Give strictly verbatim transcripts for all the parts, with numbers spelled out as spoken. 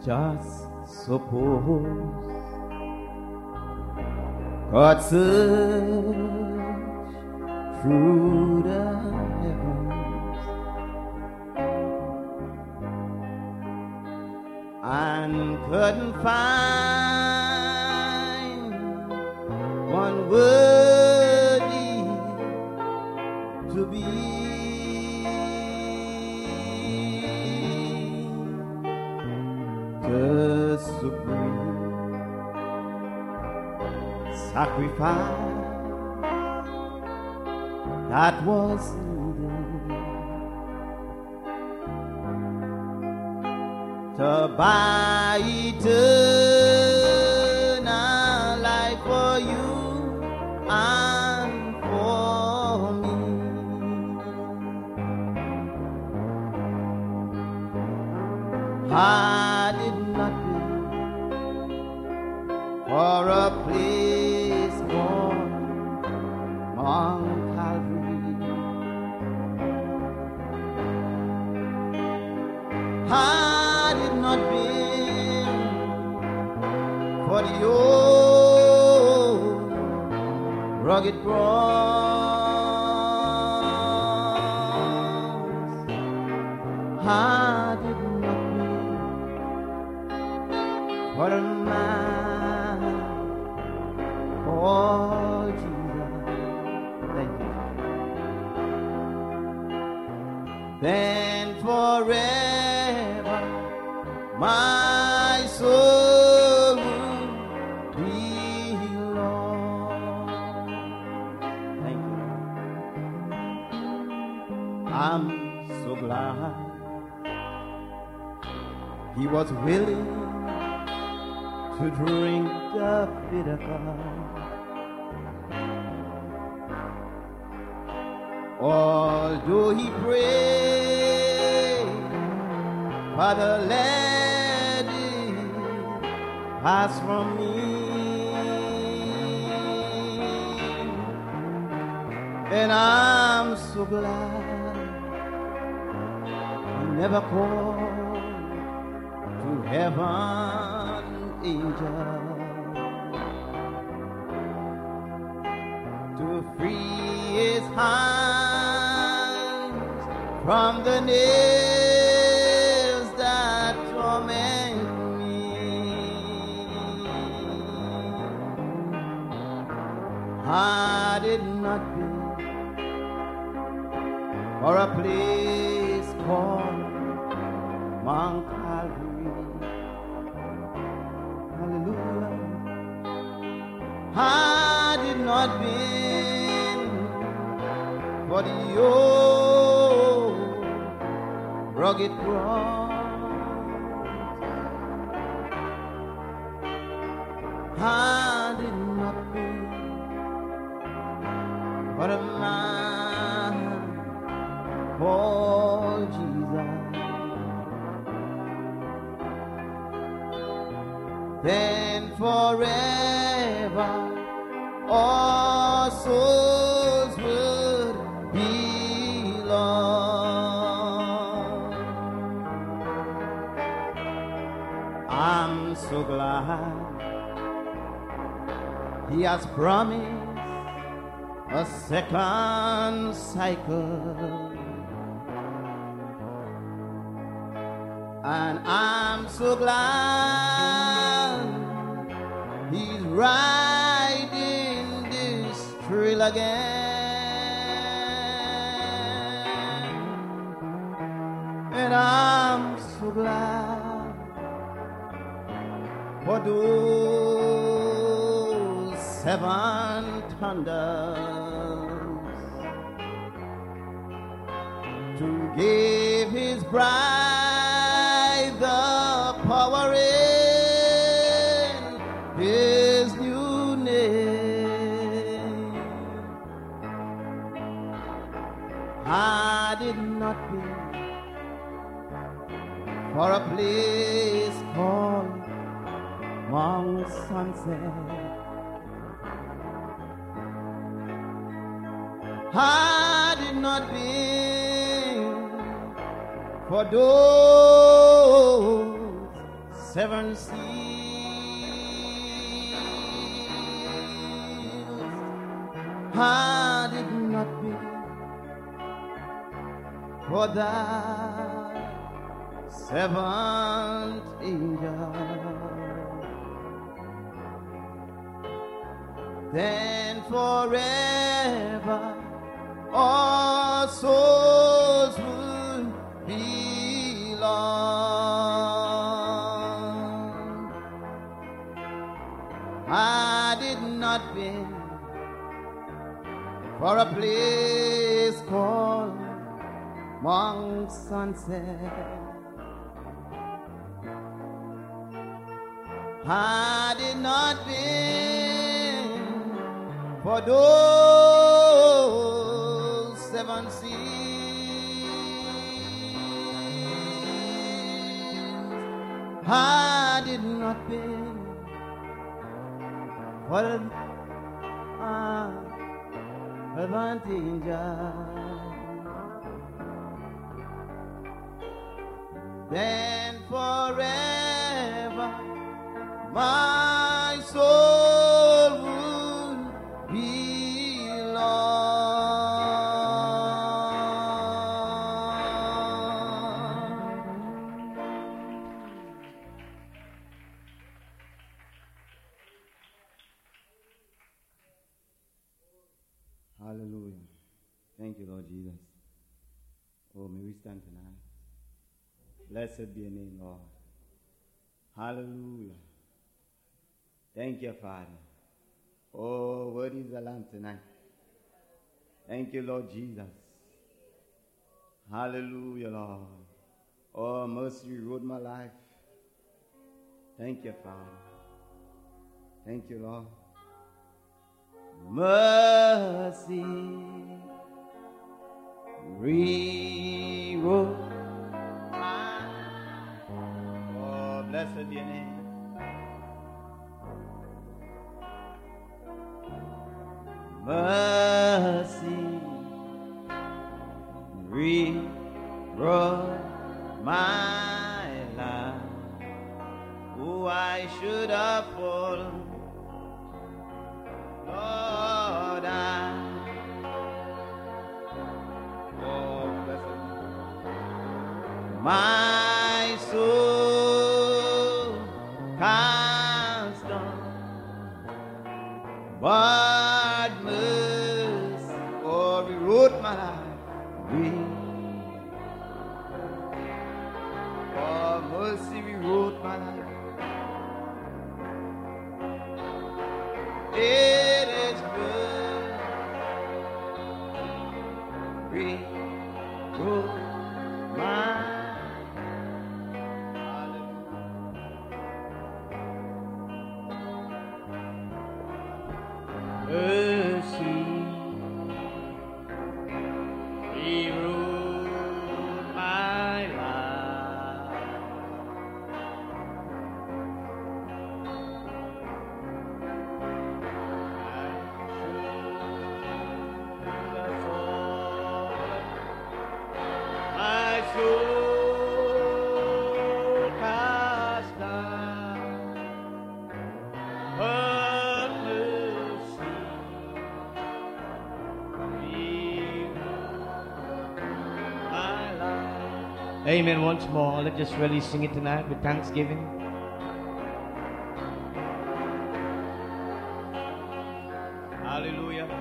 just suppose God searched through the heavens and couldn't find one worthy to be the supreme sacrifice that was needed to buy eternal life for you and for me. Had it not been for a place called Mount Calvary, had it not been for the old rugged cross, had it not been for a man called Jesus, thank you, then forever my soul would be lost. Thank you. I'm so glad he was willing to drink the bitter cup, although he prayed, Father, let it pass from me. And I'm so glad he never called to heaven angel to free his hands from the nails that torment me. Had it not been for a place called Mount Calvary, hallelujah, had it not been for the old rugged cross, had it not been for a man called Jesus, then forever all souls would be lost. I'm so glad he has promised a second cycle, and I'm so glad he's riding this trail again, and I'm so glad for those seven thunders to give his bride the power in his new name. Had it not been for a place called Mount Sunset, had it not been for those seven seals. Had it not been for that seventh angel, then forever all souls would be lost. Had it not been for a place called Mount Sunset, had it not been for those seven seals, had it not been for the uh, advantage, then forever my soul would be lost. Hallelujah. Thank you, Lord Jesus. Oh, may we stand tonight. Blessed be your name, Lord. Hallelujah. Thank you, Father. Oh, word is the Lamb tonight. Thank you, Lord Jesus. Hallelujah, Lord. Oh, mercy reward my life. Thank you, Father. Thank you, Lord. Mercy reward. Oh, blessed be your name. Mercy reward my life. Oh, I should have fallen, Lord, I. Oh, blessed. My soul cast down, but mercy, oh, rewrote my life. Oh, mercy rewrote my life. It is good. Rewrote my mercy rewrote my life. I should cast down, but mercy rewrote my life. Amen. Once more, let's just really sing it tonight with thanksgiving. Hallelujah.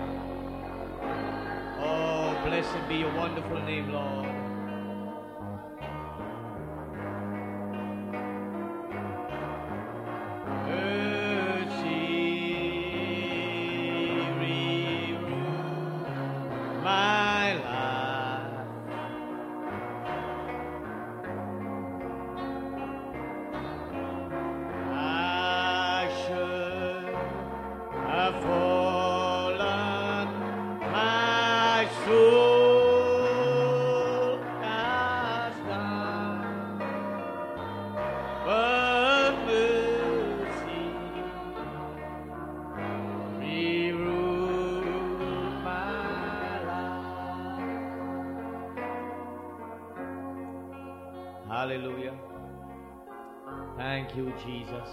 Oh, blessed be your wonderful name, Lord. Mercy rewrote my life. I should have fallen, my soul cast down, but mercy rewrote my life. Hallelujah. Thank you, Jesus.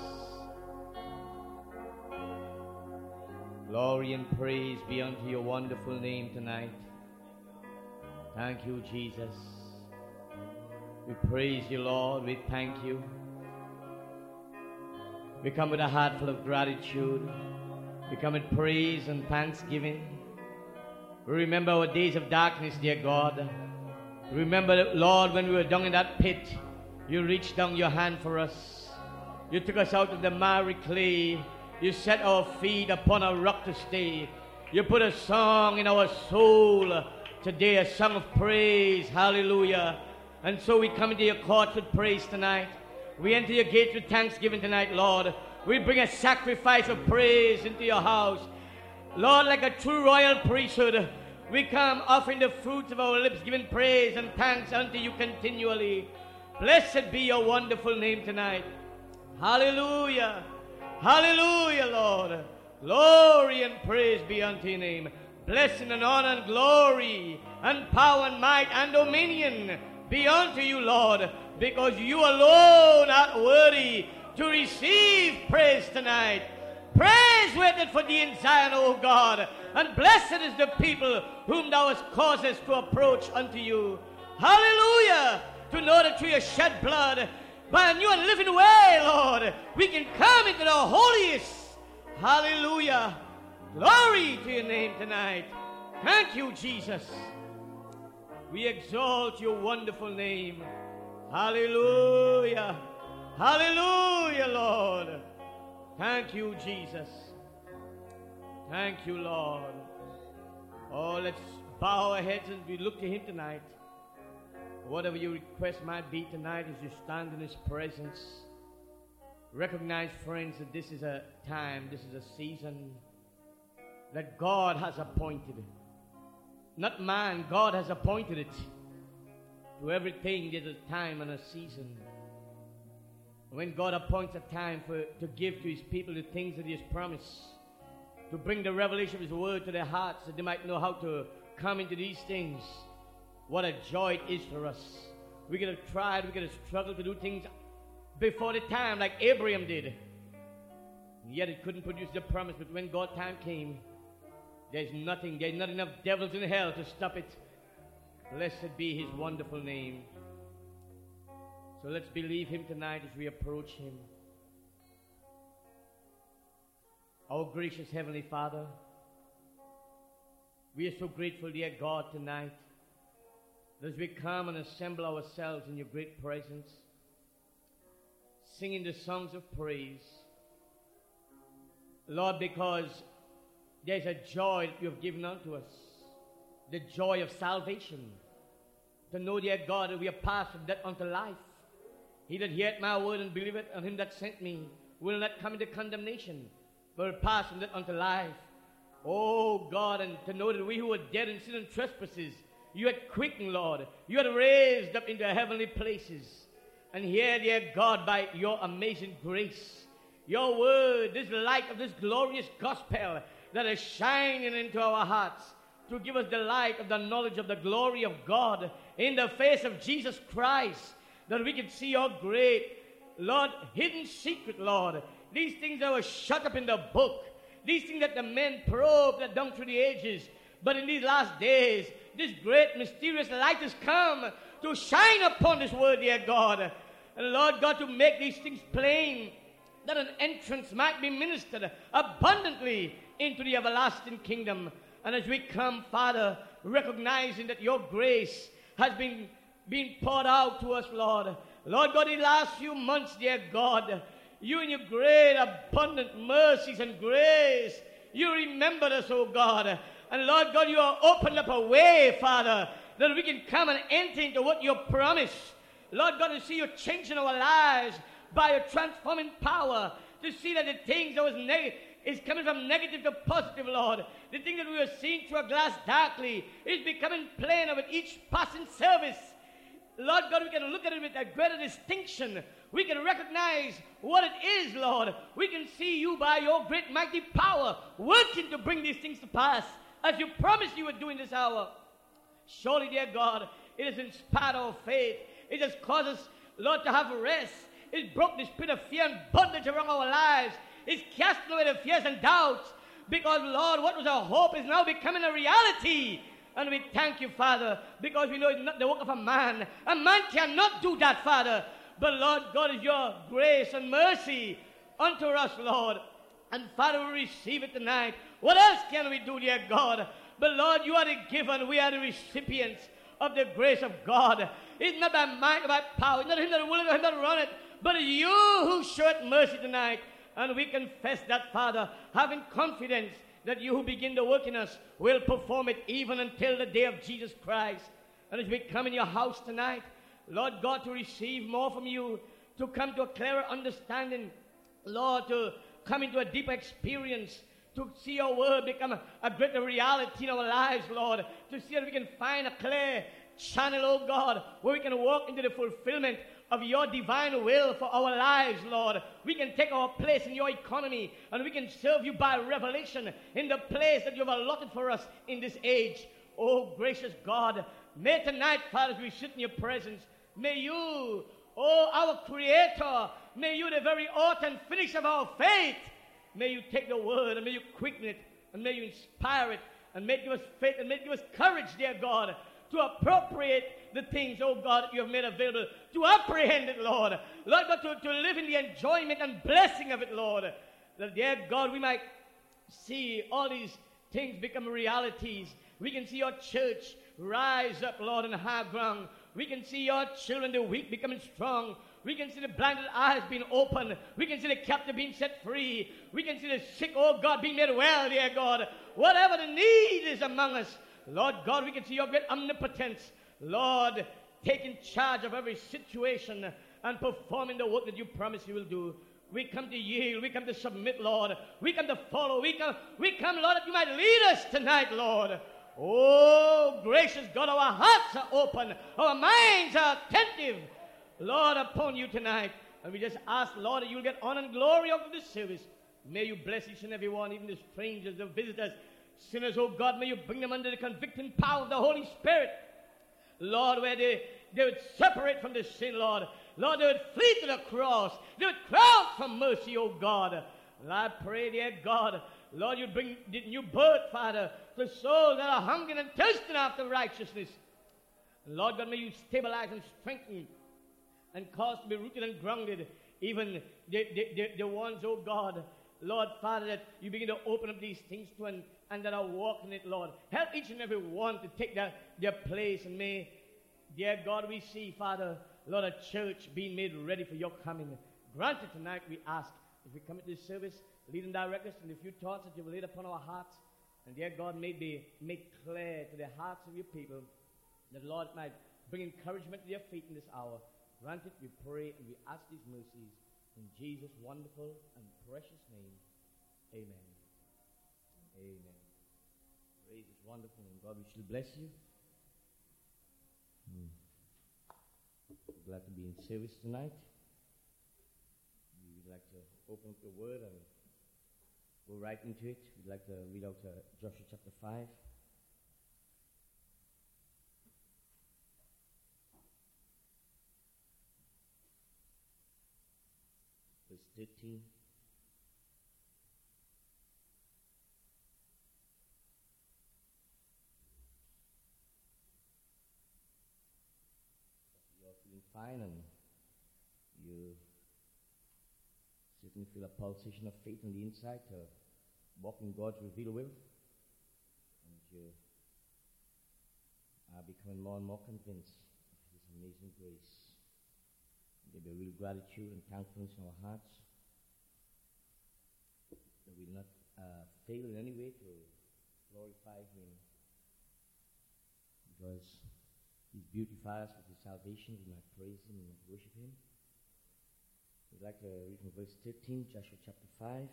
Glory and praise be unto your wonderful name tonight. Thank you, Jesus. We praise you, Lord. We thank you. We come with a heart full of gratitude. We come with praise and thanksgiving. We remember our days of darkness, dear God. Remember, Lord, when we were down in that pit, you reached down your hand for us. You took us out of the miry clay. You set our feet upon a rock to stay. You put a song in our soul today, a song of praise. Hallelujah. And so we come into your courts with praise tonight. We enter your gates with thanksgiving tonight, Lord. We bring a sacrifice of praise into your house. Lord, like a true royal priesthood, we come offering the fruits of our lips, giving praise and thanks unto you continually. Blessed be your wonderful name tonight. Hallelujah. Hallelujah, Lord. Glory and praise be unto your name. Blessing and honor and glory and power and might and dominion be unto you, Lord, because you alone are worthy to receive praise tonight. Praise waited for thee in Zion, O God, and blessed is the people whom thou hast caused us to approach unto you. Hallelujah! To know that through your shed blood, by a new and living way, Lord, we can come into the holiest. Hallelujah! Glory to your name tonight. Thank you, Jesus. We exalt your wonderful name. Hallelujah. Hallelujah, Lord. Thank you, Jesus. Thank you, Lord. Oh, let's bow our heads and we look to him tonight. Whatever your request might be tonight as you stand in his presence, recognize, friends, that this is a time, this is a season that God has appointed. Not man, God has appointed it. To everything there's a time and a season. When God appoints a time for to give to his people the things that he has promised, to bring the revelation of his word to their hearts that they might know how to come into these things, what a joy it is for us. We could have tried, we could have struggled to do things before the time like Abraham did. And yet it couldn't produce the promise, but when God's time came, there's nothing, there's not enough devils in hell to stop it. Blessed be his wonderful name. So let's believe him tonight as we approach him. Our gracious Heavenly Father, we are so grateful, dear God, tonight, that as we come and assemble ourselves in your great presence, singing the songs of praise, Lord, because there's a joy that you have given unto us, the joy of salvation, to know, dear God, that we are passed from death unto life. He that heareth my word and believeth on him that sent me will not come into condemnation, but will pass from death unto life. Oh God, and to know that we who were dead in sin and trespasses, you had quickened, Lord. You had raised up into heavenly places. And here, dear God, by your amazing grace, your word, this light of this glorious gospel that is shining into our hearts, to give us the light of the knowledge of the glory of God in the face of Jesus Christ, that we can see your great, Lord, hidden secret, Lord. These things that were shut up in the book, these things that the men probed that down through the ages. But in these last days, this great mysterious light has come to shine upon this word, dear God. And Lord God, to make these things plain, that an entrance might be ministered abundantly into the everlasting kingdom. And as we come, Father, recognizing that your grace has been being poured out to us, Lord. Lord God, in the last few months, dear God, you in your great abundant mercies and grace, you remembered us, oh God. And Lord God, you have opened up a way, Father, that we can come and enter into what you promised. Lord God, to see you changing our lives by your transforming power, to see that the things that was negative is coming from negative to positive, Lord. The thing that we were seeing through a glass darkly is becoming plainer with each passing service. Lord God, we can look at it with a greater distinction. We can recognize what it is, Lord. We can see you by your great mighty power working to bring these things to pass, as you promised you would do in this hour. Surely, dear God, it has inspired our faith. It has caused us, Lord, to have rest. It's broke the spirit of fear and bondage around our lives. It's casting away the fears and doubts. Because, Lord, what was our hope is now becoming a reality. And we thank you, Father, because we know it's not the work of a man. A man cannot do that, Father. But, Lord God, is your grace and mercy unto us, Lord. And, Father, we receive it tonight. What else can we do, dear God? But, Lord, you are the giver and we are the recipients of the grace of God. It's not by might or by power. It's not him that will it or him that run it. But it's you who showed mercy tonight. And we confess that, Father, having confidence that you who begin the work in us will perform it even until the day of Jesus Christ. And as we come in your house tonight, Lord God, to receive more from you, to come to a clearer understanding, Lord, to come into a deeper experience, to see your word become a, a greater reality in our lives, Lord, to see that we can find a clear channel, oh God, where we can walk into the fulfillment of your divine will for our lives, Lord. We can take our place in your economy, and we can serve you by revelation in the place that you have allotted for us in this age. Oh, gracious God, may tonight, Father, as we sit in your presence, may you, oh, our Creator, may you, the very author and finish of our faith, may you take the word and may you quicken it, and may you inspire it, and may it give us faith, and may it give us courage, dear God, to appropriate the things, oh God, that you have made available, to apprehend it, Lord. Lord God, to, to live in the enjoyment and blessing of it, Lord. That, dear God, we might see all these things become realities. We can see your church rise up, Lord, in high ground. We can see your children, the weak, becoming strong. We can see the blinded eyes being opened. We can see the captive being set free. We can see the sick, oh God, being made well, dear God. Whatever the need is among us, Lord God, we can see your great omnipotence, Lord, taking charge of every situation and performing the work that you promise you will do. We come to yield. We come to submit, Lord. We come to follow. We come, we come, Lord, that you might lead us tonight, Lord. Oh, gracious God, our hearts are open. Our minds are attentive, Lord, upon you tonight. And we just ask, Lord, that you'll get honor and glory out of this service. May you bless each and every one, even the strangers, the visitors, sinners, oh God, may you bring them under the convicting power of the Holy Spirit. Lord, where they, they would separate from the sin, Lord. Lord, they would flee to the cross. They would cry out for mercy, oh God. And I pray, dear God, Lord, you bring the new birth, Father, to souls that are hungering and thirsting after righteousness. And Lord God, may you stabilize and strengthen and cause to be rooted and grounded, even the, the, the, the ones, oh God, Lord, Father, that you begin to open up these things to and, and that are walking it, Lord. Help each and every one to take their, their place. And may, dear God, we see, Father, Lord, a church being made ready for your coming. Grant it tonight, we ask. If we come into this service, lead and direct us in the few thoughts that you have laid upon our hearts. And dear God, may be made clear to the hearts of your people, that Lord might bring encouragement to their faith in this hour. Grant it, we pray, and we ask these mercies in Jesus' wonderful and precious name. Amen. Amen. Praise is wonderful, and God, we shall bless you. Hmm. Glad to be in service tonight. We would like to open up the word and go right into it. We'd like to read out uh, Joshua chapter five. Verse thirteen. You're feeling fine and you certainly feel a pulsation of faith on the inside to walk in God's revealed will. And you are becoming more and more convinced of His amazing grace. There'll be real gratitude and thankfulness in our hearts that we will not uh, fail in any way to glorify Him, because He's beautified us with His salvation. We might praise Him and worship Him. We'd like to read from verse thirteen, Joshua chapter five.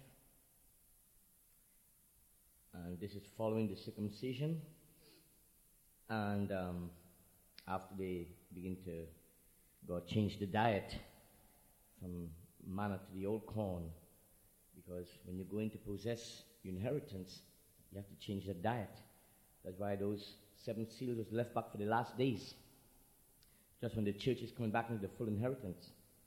And this is following the circumcision. And um, after they begin to, God changed the diet from manna to the old corn. Because when you're going to possess your inheritance, you have to change the diet. That's why those seven seals was left back for the last days. Just when the church is coming back into the full inheritance.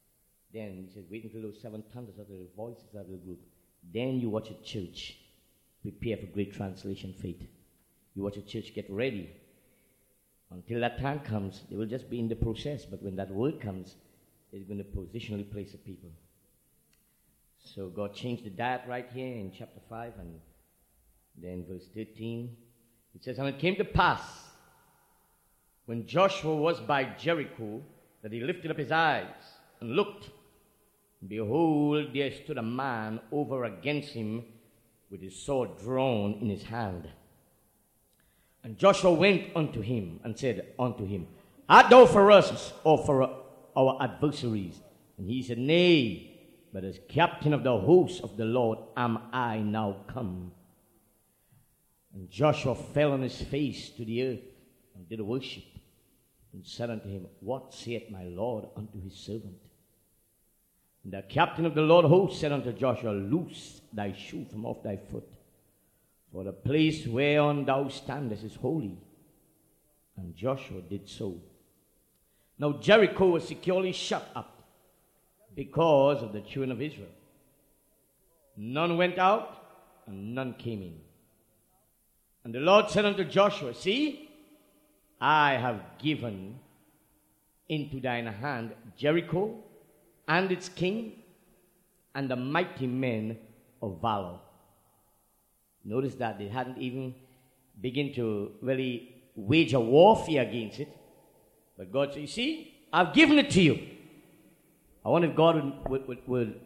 Then he said, wait until those seven thunders of the voices of the group. Then you watch a church prepare for great translation faith. You watch a church get ready. Until that time comes, they will just be in the process. But when that word comes, it's going to positionally place the people. So God changed the diet right here in chapter five, and then verse thirteen. It says, and it came to pass, when Joshua was by Jericho, that he lifted up his eyes and looked. And behold, there stood a man over against him with his sword drawn in his hand. And Joshua went unto him and said unto him, art thou for us or for our adversaries? And he said, nay, but as captain of the host of the Lord am I now come. And Joshua fell on his face to the earth and did worship, and said unto him, what saith my Lord unto his servant? And the captain of the Lord host said unto Joshua, loose thy shoe from off thy foot, for the place whereon thou standest is holy. And Joshua did so. Now Jericho was securely shut up because of the children of Israel. None went out, and none came in. And the Lord said unto Joshua, see, I have given into thine hand Jericho and its king and the mighty men of valor. Notice that they hadn't even begun to really wage a warfare against it. But God said, you see, I've given it to you. I wonder if God would, would, would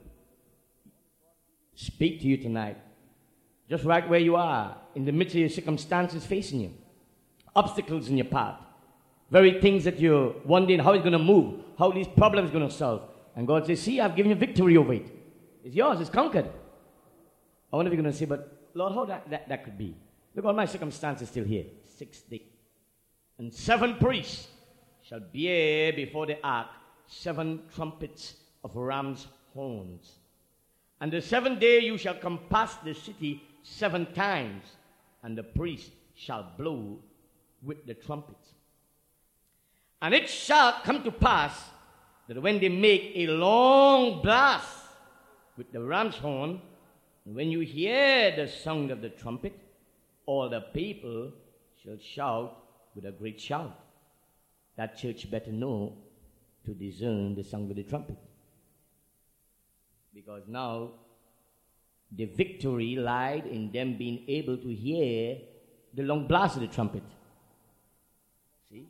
speak to you tonight, just right where you are, in the midst of your circumstances facing you, obstacles in your path, very things that you're wondering how it's going to move, how these problems are going to solve. And God says, see, I've given you victory over it. It's yours, it's conquered. I wonder if you're going to say, but Lord, how that, that, that could be? Look, all my circumstances still here. Sixty. And seven priests shall bear before the ark seven trumpets of ram's horns. And the seventh day you shall compass the city seven times, and the priest shall blow with the trumpets. And it shall come to pass that when they make a long blast with the ram's horn, and when you hear the sound of the trumpet, all the people shall shout with a great shout. That church better know to discern the sound of the trumpet. Because now the victory lied in them being able to hear the long blast of the trumpet. See?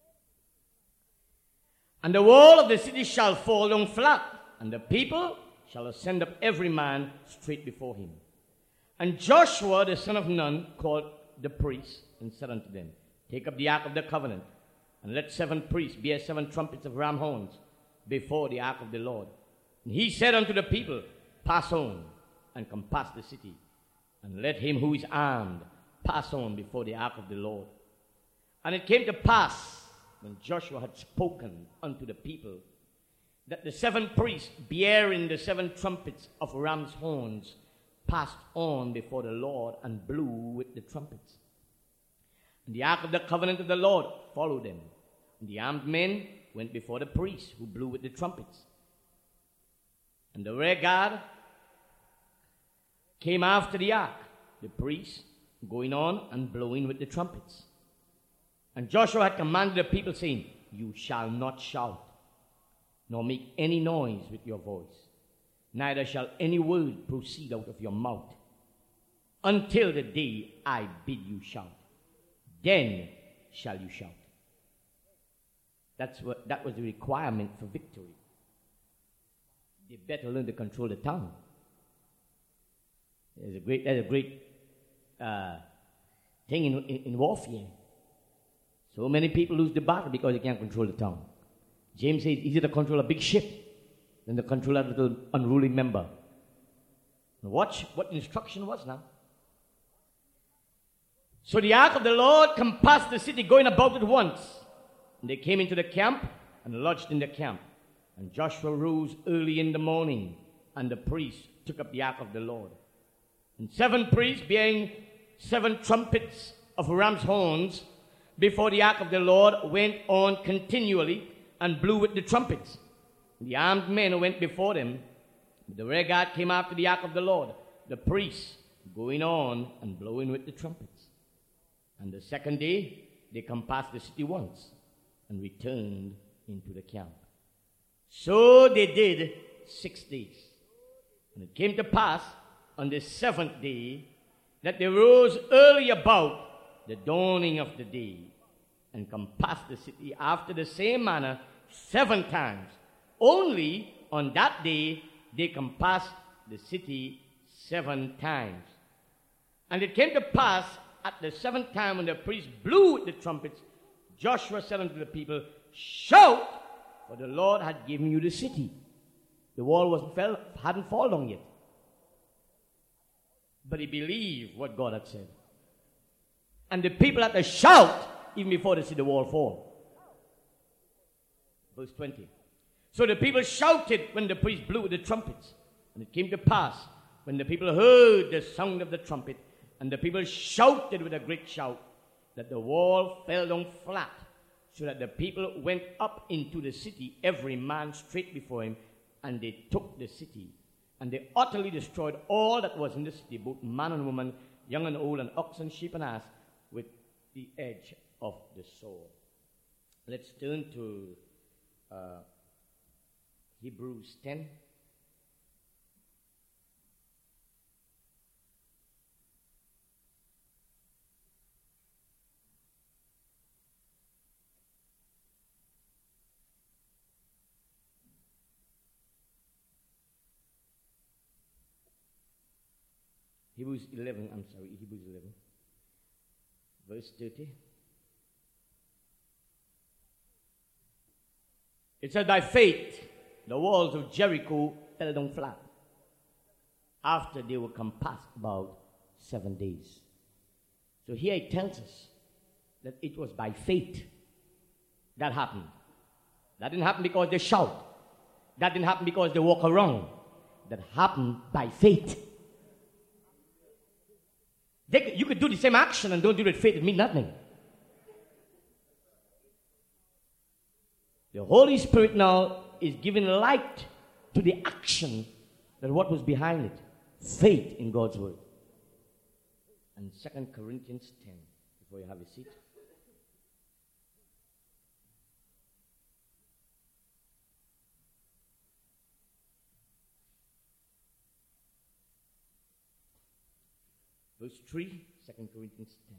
And the wall of the city shall fall down flat, and the people shall ascend up every man straight before him. And Joshua the son of Nun called the priests and said unto them, take up the ark of the covenant, and let seven priests bear seven trumpets of ram horns before the ark of the Lord. And he said unto the people, pass on and compass the city, and let him who is armed pass on before the ark of the Lord. And it came to pass, when Joshua had spoken unto the people, that the seven priests bearing the seven trumpets of ram's horns passed on before the Lord and blew with the trumpets. And the ark of the covenant of the Lord followed them. And the armed men went before the priests who blew with the trumpets. And the rear guard came after the ark, the priests going on and blowing with the trumpets. And Joshua had commanded the people, saying, you shall not shout, nor make any noise with your voice, neither shall any word proceed out of your mouth, until the day I bid you shout. Then shall you shout. That's what, that was the requirement for victory. They better learn to control the tongue. There's a great, there's a great uh, thing in, in, in warfare. So many people lose the battle because they can't control the tongue. James says, easier to control a big ship than to control a little unruly member. Now watch what the instruction was now. So the ark of the Lord compassed the city, going about it once. And they came into the camp and lodged in the camp. And Joshua rose early in the morning, and the priests took up the ark of the Lord. And seven priests bearing seven trumpets of ram's horns before the ark of the Lord went on continually and blew with the trumpets. The armed men went before them. The rear guard came after the ark of the Lord, the priests going on and blowing with the trumpets. And the second day, they compassed the city once and returned into the camp. So they did six days. And it came to pass on the seventh day that they rose early about the dawning of the day and compassed the city after the same manner seven times. Only on that day they compassed the city seven times. And it came to pass at the seventh time when the priest blew with the trumpets, Joshua said unto the people, shout, for the Lord had given you the city. The wall wasn't fell, hadn't fallen yet. But he believed what God had said. And the people had to shout even before they see the wall fall. Verse twenty. So the people shouted when the priest blew with the trumpets. And it came to pass, when the people heard the sound of the trumpet, and the people shouted with a great shout, that the wall fell down flat, so that the people went up into the city, every man straight before him, and they took the city. And they utterly destroyed all that was in the city, both man and woman, young and old, and oxen, sheep, and ass, with the edge of the sword. Let's turn to uh, Hebrews ten. Hebrews eleven, I'm sorry, Hebrews eleven, verse thirty. It said, by faith, the walls of Jericho fell down flat after they were compassed about seven days. So here it tells us that it was by faith that happened. That didn't happen because they shout. That didn't happen because they walk around. That happened by faith. They, you could do the same action and don't do it with faith. It means nothing. The Holy Spirit now is giving light to the action that what was behind it. Faith in God's word. And Second Corinthians ten, before you have a seat. Verse three, Second Corinthians ten.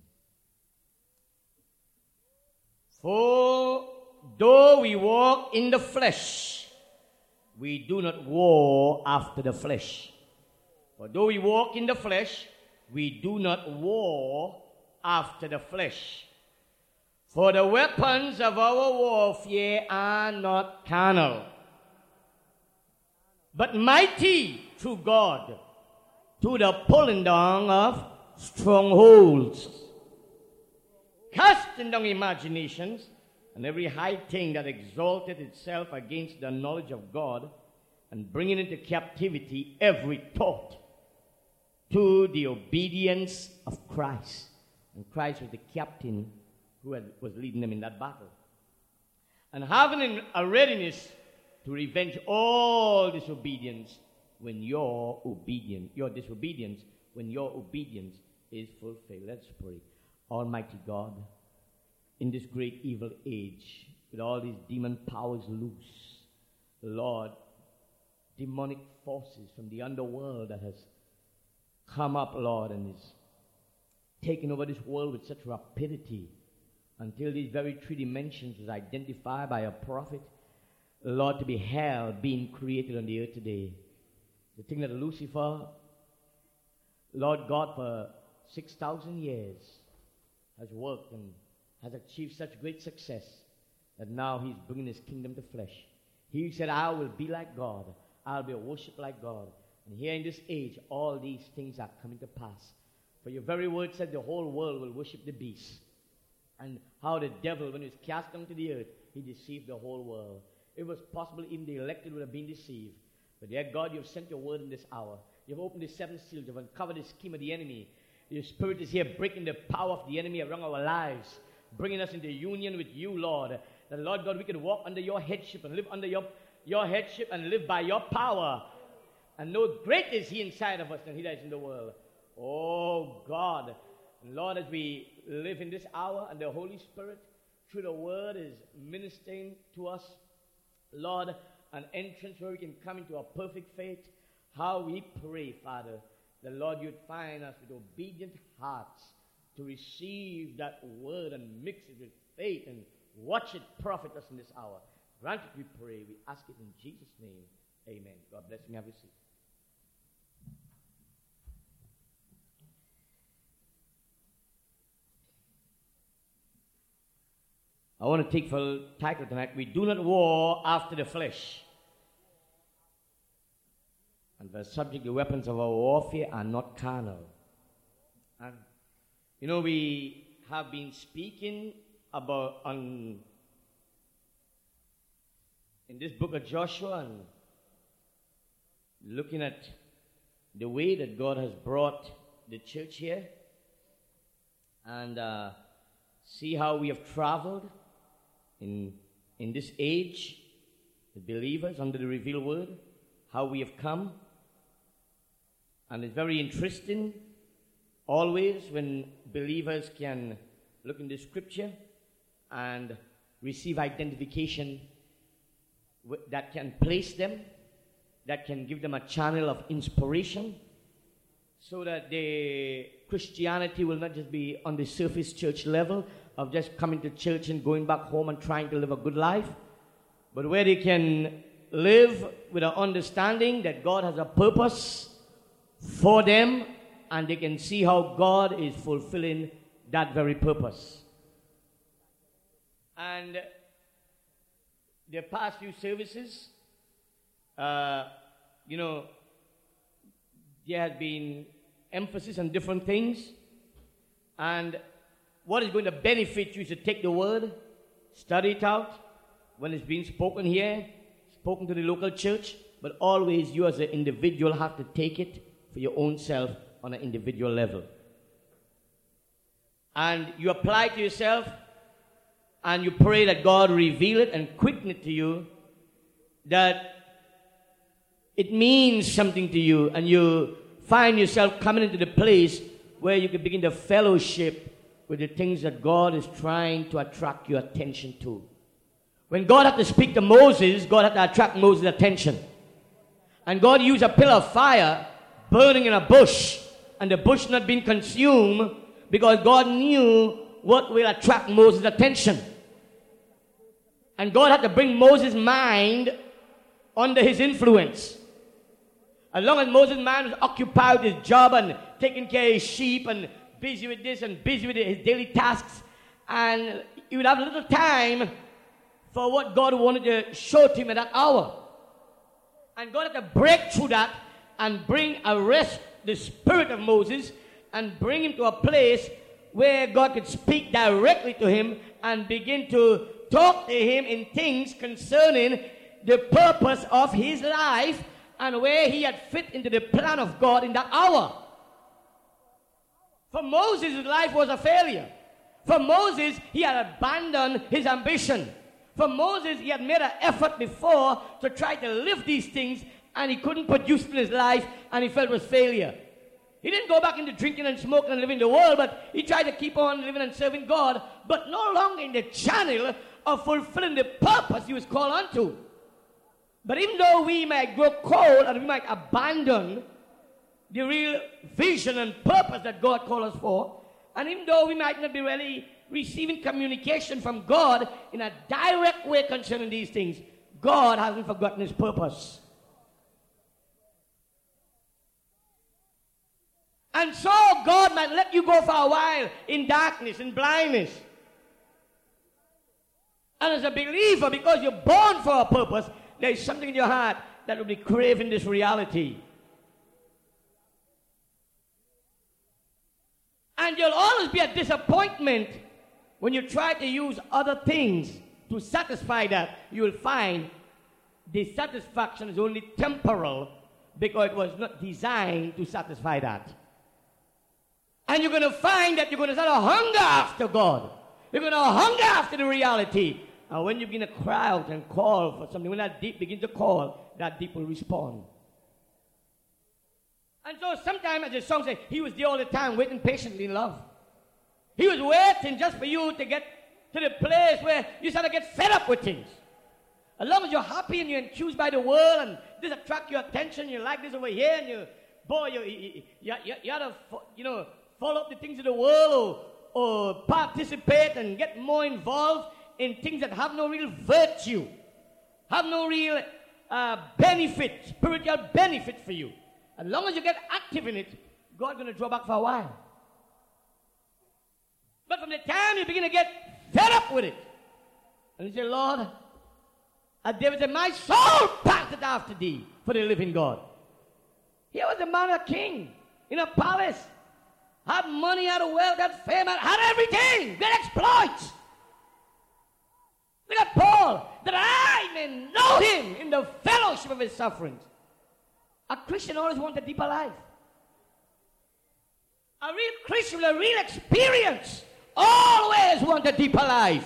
For though we walk in the flesh, we do not war after the flesh. For though we walk in the flesh, we do not war after the flesh. For the weapons of our warfare are not carnal, but mighty through God, to the pulling down of strongholds, casting down imaginations, and every high thing that exalted itself against the knowledge of God, and bringing into captivity every thought to the obedience of Christ. And Christ was the captain who had, was leading them in that battle. And having a readiness to revenge all disobedience when your obedience, your disobedience, when your obedience is fulfilled. Let's pray. Almighty God, in this great evil age, with all these demon powers loose, Lord, demonic forces from the underworld that has come up, Lord, and is taking over this world with such rapidity until these very three dimensions was identified by a prophet, Lord, to be hell being created on the earth today. The thing that Lucifer, Lord God, for six thousand years has worked and has achieved such great success that now he's bringing his kingdom to flesh. He said, I will be like God. I'll be a worship like God. And here in this age, all these things are coming to pass. For your very word said the whole world will worship the beast. And how the devil, when he was cast down to the earth, he deceived the whole world. It was possible even the elected would have been deceived. But dear God, you've sent your word in this hour. You've opened the seven seals. You've uncovered the scheme of the enemy. Your spirit is here breaking the power of the enemy around our lives, bringing us into union with you, Lord. That, Lord God, we can walk under your headship and live under your your headship and live by your power. And know great is he inside of us than he that is in the world. Oh God. And Lord, as we live in this hour and the Holy Spirit through the word is ministering to us, Lord, an entrance where we can come into a perfect faith. How we pray, Father, that Lord, you'd find us with obedient hearts to receive that word and mix it with faith and watch it profit us in this hour. Grant it, we pray. We ask it in Jesus' name. Amen. God bless you. Have a seat. I want to take for title tonight, We Do Not War After the Flesh. And the subject, the weapons of our warfare are not carnal. And, you know, we have been speaking about, on, in this book of Joshua, and looking at the way that God has brought the church here, and uh, see how we have traveled in, in this age, the believers under the revealed word, how we have come. And it's very interesting always when believers can look in the scripture and receive identification that can place them, that can give them a channel of inspiration, so that the Christianity will not just be on the surface church level of just coming to church and going back home and trying to live a good life, but where they can live with an understanding that God has a purpose for them, and they can see how God is fulfilling that very purpose. And the past few services, uh, you know, there has been emphasis on different things, and what is going to benefit you is to take the word, study it out, when it's being spoken here, spoken to the local church, but always you as an individual have to take it for your own self on an individual level. And you apply it to yourself, and you pray that God reveal it and quicken it to you, that it means something to you, and you find yourself coming into the place where you can begin to fellowship with the things that God is trying to attract your attention to. When God had to speak to Moses, God had to attract Moses' attention. And God used a pillar of fire burning in a bush, and the bush not being consumed, because God knew what will attract Moses' attention. And God had to bring Moses' mind under his influence. As long as Moses' mind was occupied with his job and taking care of his sheep and busy with this and busy with his daily tasks, and he would have little time for what God wanted to show to him at that hour. And God had to break through that and bring, arrest the spirit of Moses and bring him to a place where God could speak directly to him and begin to talk to him in things concerning the purpose of his life and where he had fit into the plan of God in that hour. For Moses, his life was a failure. For Moses, he had abandoned his ambition. For Moses, he had made an effort before to try to live these things, and he couldn't produce in his life, and he felt it was failure. He didn't go back into drinking and smoking and living in the world, but he tried to keep on living and serving God, but no longer in the channel of fulfilling the purpose he was called unto. But even though we might grow cold and we might abandon the real vision and purpose that God called us for, and even though we might not be really receiving communication from God in a direct way concerning these things, God hasn't forgotten his purpose. And so God might let you go for a while in darkness, in blindness. And as a believer, because you're born for a purpose, there is something in your heart that will be craving this reality. And you'll always be a disappointment when you try to use other things to satisfy that. You will find the satisfaction is only temporal because it was not designed to satisfy that. And you're going to find that you're going to start to hunger after God. You're going to hunger after the reality. And when you begin to cry out and call for something, when that deep begins to call, that deep will respond. And so sometimes, as the song says, he was there all the time, waiting patiently in love. He was waiting just for you to get to the place where you start to get fed up with things. As long as you're happy and you're enthused by the world and this attracts your attention, you like this over here, and you, boy, you, you, you, you, you ought to, you know, follow up the things of the world or, or participate and get more involved in things that have no real virtue, have no real uh, benefit, spiritual benefit for you. As long as you get active in it, God's going to draw back for a while. But from the time you begin to get fed up with it, and you say, Lord, as David said, my soul panted after thee for the living God. Here was a man, a king, in a palace, had money, had wealth, had fame, had everything, great exploits. Look at Paul, that I may know him in the fellowship of his sufferings. A Christian always wants a deeper life. A real Christian with a real experience always wants a deeper life.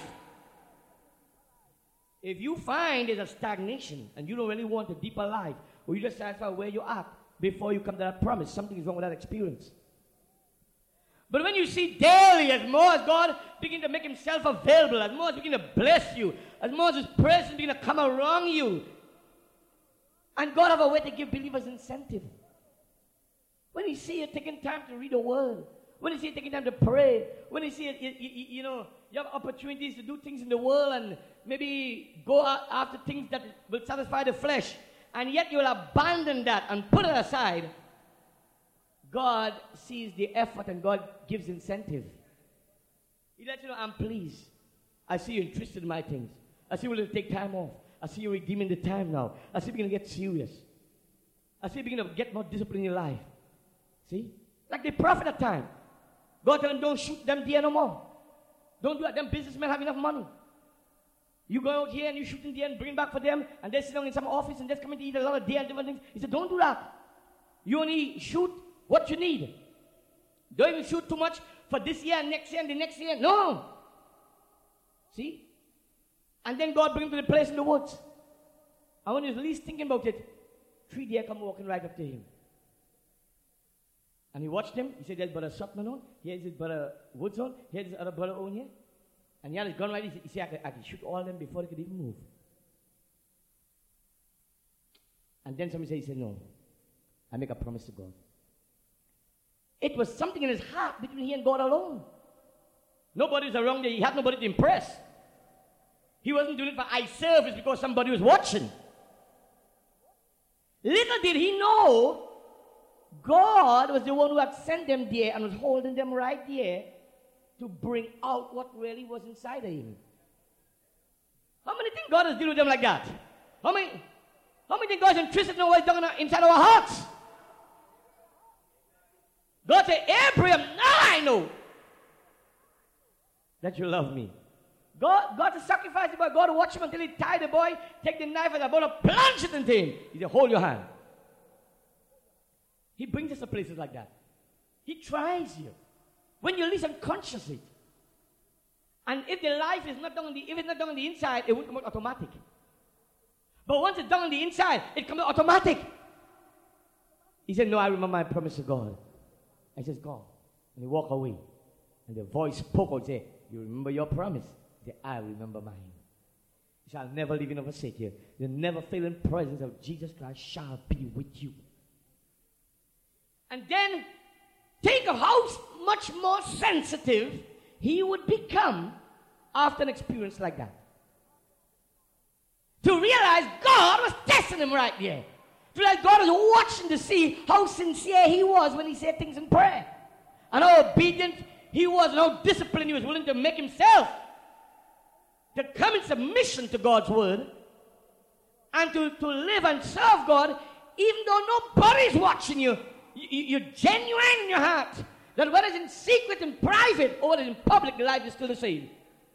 If you find there's a stagnation and you don't really want a deeper life, or you just satisfy where you're at before you come to that promise, something is wrong with that experience. But when you see daily, as more as God begins to make himself available, as more as begin to bless you, as more as his presence begin to come around you, and God have a way to give believers incentive. When you see you taking time to read the word, when you see you taking time to pray, when you see you, you, you, you know, you have opportunities to do things in the world and maybe go after things that will satisfy the flesh, and yet you will abandon that and put it aside, God sees the effort and God gives incentive. He lets you know, I'm pleased. I see you interested in my things. I see you willing to take time off. I see you redeeming the time now. I see you begin to get serious. I see you begin to get more discipline in your life. See? Like the prophet at time. God tell them, don't shoot them deer no more. Don't do that. Them businessmen have enough money. You go out here and you shooting deer and bring back for them, and they sit down in some office and just coming to eat a lot of deer and different things. He said, don't do that. You only shoot what you need. Don't even shoot too much for this year and next year and the next year. No. See? And then God brings him to the place in the woods. And when he was least thinking about it, three deer come walking right up to him. And he watched him. He said, there's brother Sutman on. Here's his brother Woods on. Here's his other brother on here. And he had his gun right. He said, he said I, could, I could shoot all of them before they could even move. And then somebody said, he said, no. I make a promise to God. It was something in his heart between he and God alone. Nobody's around there. He had nobody to impress. He wasn't doing it for eye service because somebody was watching. Little did he know, God was the one who had sent them there and was holding them right there to bring out what really was inside of him. How many think God is dealing with them like that? How many, how many think God is interested in what's done inside our hearts? God said, Abraham, now I know that you love me. God, God to sacrifice the boy. God to watch him until he tied the boy, take the knife and the boy, plunge it into him. He said, hold your hand. He brings us to places like that. He tries you. When you least unconscious it. And if the life is not done on the, if it's not done on the inside, it won't come out automatic. But once it's done on the inside, it comes out automatic. He said, no, I remember my promise to God. I says, God. And he walked away. And the voice spoke out and said, you remember your promise? He said, I remember mine. He shall never leave you nor forsake you. The never failing presence of Jesus Christ shall be with you. And then think of how much more sensitive he would become after an experience like that. To realize God was testing him right there. To realize God was watching to see how sincere he was when he said things in prayer. And how obedient he was and how disciplined he was willing to make himself. To come in submission to God's word. And to, to live and serve God even though nobody's watching you. You're genuine in your heart. That whether it's in secret and private or whether it's in public, the life is still the same.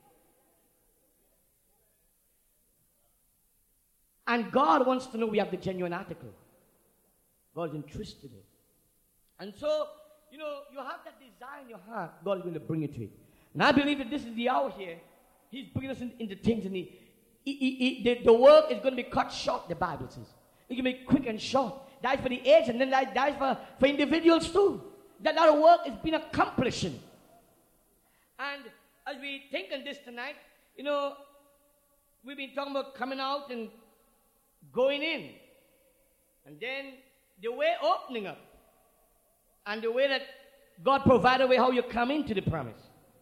And God wants to know we have the genuine article. God is interested in it. And so, you know, you have that desire in your heart. God is going to bring it to you. And I believe that this is the hour here He's bringing us in, into things, and he, he, he, he, the, the work is going to be cut short, the Bible says. It can be quick and short. That is for the age, and then that, that is for, for individuals too. That our work is being accomplishing. And as we think on this tonight, you know, we've been talking about coming out and going in. And then the way opening up. And the way that God provided a way how you come into the promise.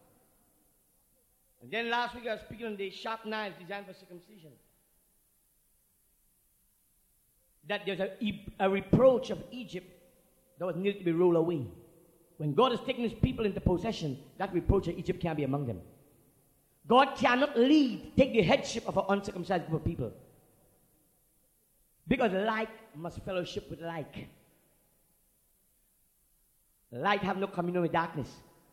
And then last week I was speaking on the sharp knives designed for circumcision. That there's a, a reproach of Egypt that was needed to be rolled away. When God is taking his people into possession, that reproach of Egypt can't be among them. God cannot lead, take the headship of an uncircumcised group of people. Because like must fellowship with like. Light have no communion with darkness.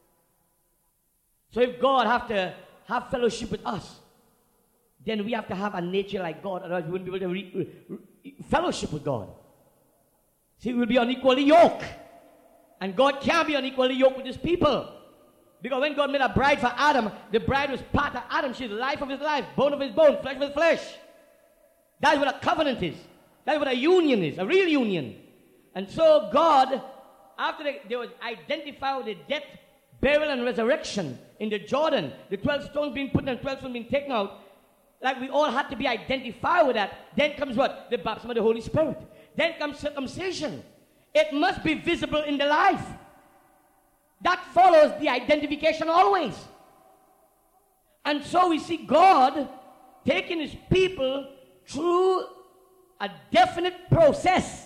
So if God have to have fellowship with us, then we have to have a nature like God, otherwise we wouldn't be able to re- re- fellowship with God. See, we will be unequally yoked. And God can't be unequally yoked with his people. Because when God made a bride for Adam, the bride was part of Adam. She's the life of his life, bone of his bone, flesh of his flesh. That's what a covenant is. That's what a union is, a real union. And so God, after they, they was identified with the death, burial, and resurrection in the Jordan, the twelve stones being put and twelve stones being taken out, like we all had to be identified with that. Then comes what? The baptism of the Holy Spirit. Then comes circumcision. It must be visible in the life. That follows the identification always. And so we see God taking his people through a definite process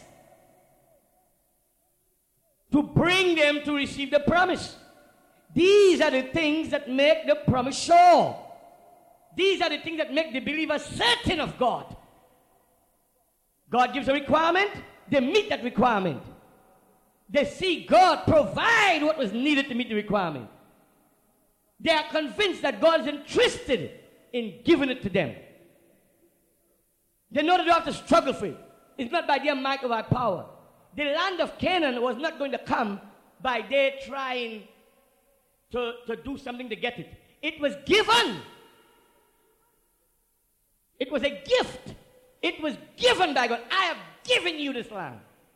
to bring them to receive the promise. These are the things that make the promise sure. These are the things that make the believer certain of God. God gives a requirement, they meet that requirement. They see God provide what was needed to meet the requirement. They are convinced that God is interested in giving it to them. They know that they have to struggle for it. It's not by their might or by power. The land of Canaan was not going to come by their trying to, to do something to get it. It was given. It was a gift. It was given by God. I have given you this land.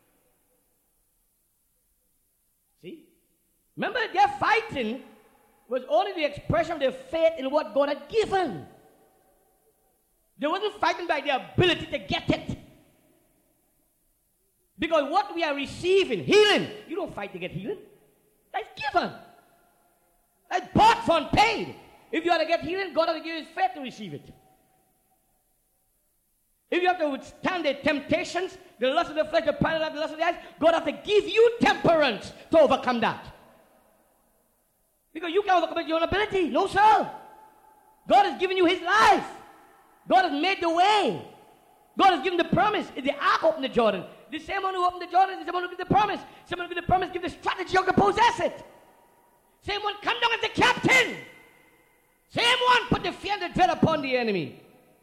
See? Remember, their fighting was only the expression of their faith in what God had given. They wasn't fighting by their ability to get it. Because what we are receiving, healing, you don't fight to get healing. That's given. That's bought for and paid. If you are to get healing, God has to give you his faith to receive it. If you have to withstand the temptations, the lust of the flesh, the pride of life, the lust of the eyes, God has to give you temperance to overcome that. Because you can't overcome it with your own ability. No, sir. God has given you his life. God has made the way. God has given the promise. If the ark opened the Jordan, the same one who opened the Jordan is the one who gives the promise. Someone who gives the promise, give the strategy how to possess it. Same one come down as the captain. Same one put the fear and the dread upon the enemy.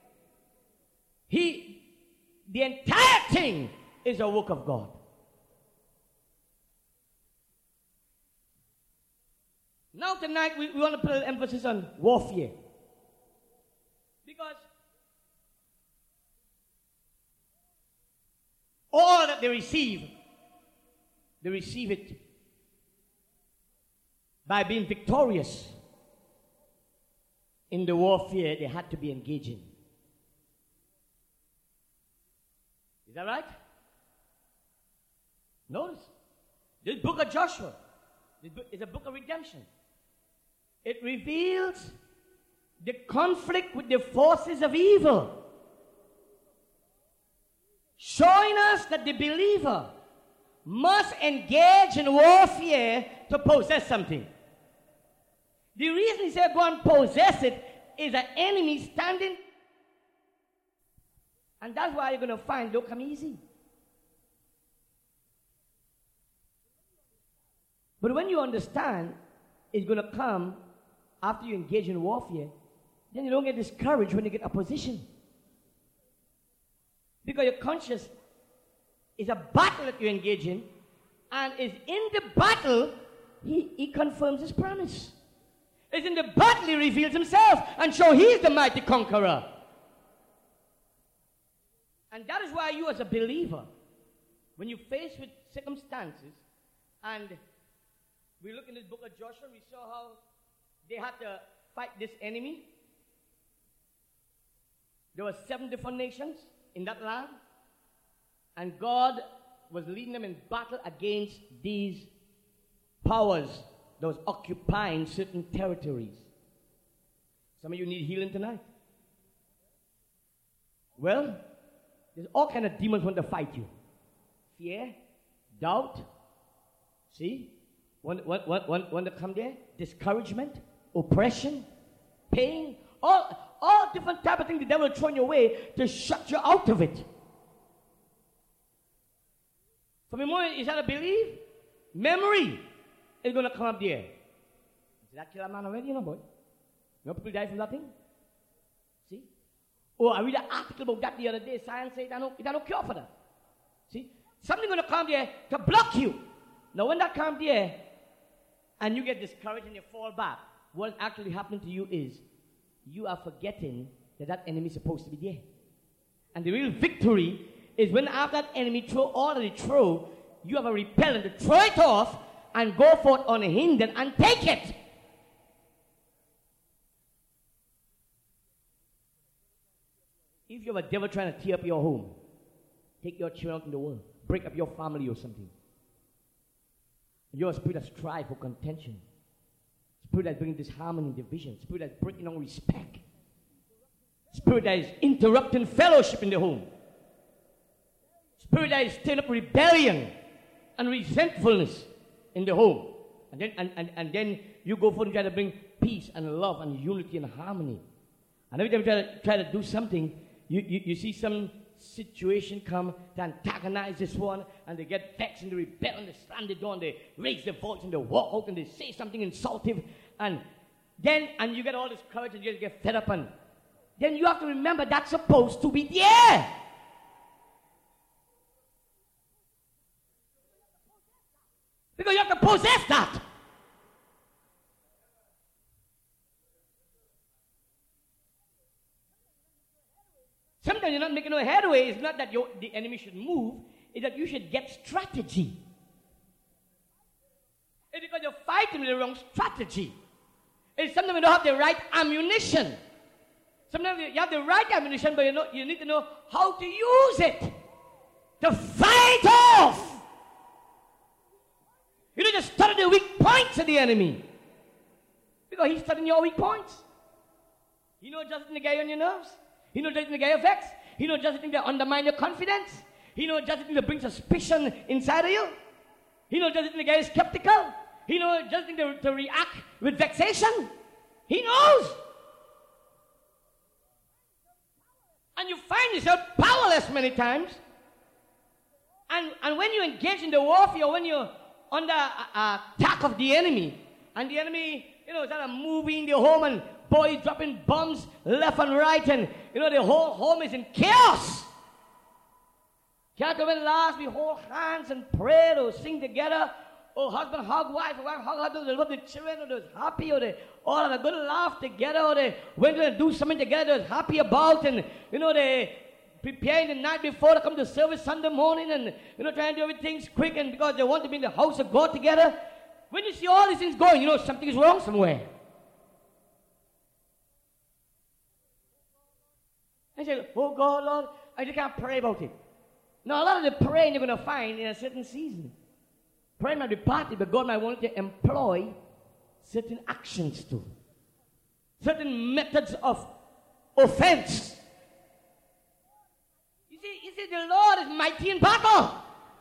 He, the entire thing is a work of God. Now tonight we, we want to put an emphasis on warfare. Because all that they receive, they receive it by being victorious in the warfare they had to be engaging. Is that right? Notice, this book of Joshua is a book of redemption. It reveals the conflict with the forces of evil, showing us that the believer must engage in warfare to possess something. The reason he said go and possess it is an enemy standing. And that's why you're going to find don't come easy. But when you understand it's going to come after you engage in warfare, then you don't get discouraged when you get opposition. Because your conscience is a battle that you engage in, and is in the battle, he, he confirms his promise. It's in the battle he reveals himself and show he's the mighty conqueror. And that is why you as a believer, when you're faced with circumstances, and we look in this book of Joshua, we saw how they had to fight this enemy. There were seven different nations in that land, and God was leading them in battle against these powers that was occupying certain territories. Some of you need healing tonight. Well, there's all kind of demons want to fight you. Fear, doubt, see? Want, want, want, want, want to come there? Discouragement, oppression, pain, all, all different type of things the devil will throw in your way to shut you out of it. From the moment you start to believe, memory is going to come up there. Did that kill a man already, you know, boy? You know people die from that thing? See? Oh, I read an article about that the other day. Science says there's no, no cure for that. See? Something's going to come there to block you. Now, when that comes there, and you get discouraged and you fall back, what's actually happening to you is you are forgetting that that enemy is supposed to be there. And the real victory is when after that enemy throw all that they throw, you have a repellent to throw it off and go forth unhindered and take it. If you have a devil trying to tear up your home, take your children out in the world, break up your family or something, you're a spirit of strife or contention, spirit that's bringing disharmony and division, spirit that's breaking on respect, spirit that is interrupting fellowship in the home, spirit that is stirring up rebellion and resentfulness in the home. And then, and, and, and then you go for and try to bring peace and love and unity and harmony. And every time you try to, try to do something, you, you, you see some situation come to antagonize this one, and they get vexed and they rebel and they slam the door and they raise their voice and they walk out and they say something insultive, and then and you get all this courage and you just get fed up, and then you have to remember that's supposed to be there. Because you have to possess that. Sometimes you're not making no headway. It's not that you, the enemy should move. It's that you should get strategy. It's because you're fighting with the wrong strategy. It's sometimes you don't have the right ammunition. Sometimes you have the right ammunition, but you, know, you need to know how to use it to fight off. You don't just study the weak points of the enemy. Because he's studying your weak points. He knows just the guy on your nerves. He knows just the guy affects. He knows just the thing that undermine your confidence. He knows just the thing that brings suspicion inside of you. He knows just the thing the guy is skeptical. He knows just the thing to, to react with vexation. He knows. And you find yourself powerless many times. And, and when you engage in the warfare, when you're under uh, attack of the enemy, and the enemy, you know, start moving the home, and boys dropping bombs left and right, and you know the whole home is in chaos. Can't even last. We hold hands and pray or sing together. Or husband hug wife, or wife hug husband. They love the children, or they're happy, or they all have a good laugh together, or they went to do something together they're happy about, and you know they preparing the night before to come to service Sunday morning, and you know trying to do everything quick, and because they want to be in the house of God together. When you see all these things going, you know something is wrong somewhere. I say, oh God, Lord, I just can't pray about it. Now a lot of the praying you're going to find in a certain season. Prayer might be party, but God might want to employ certain actions too. Certain methods of offense. You see, you see, the Lord is mighty in battle.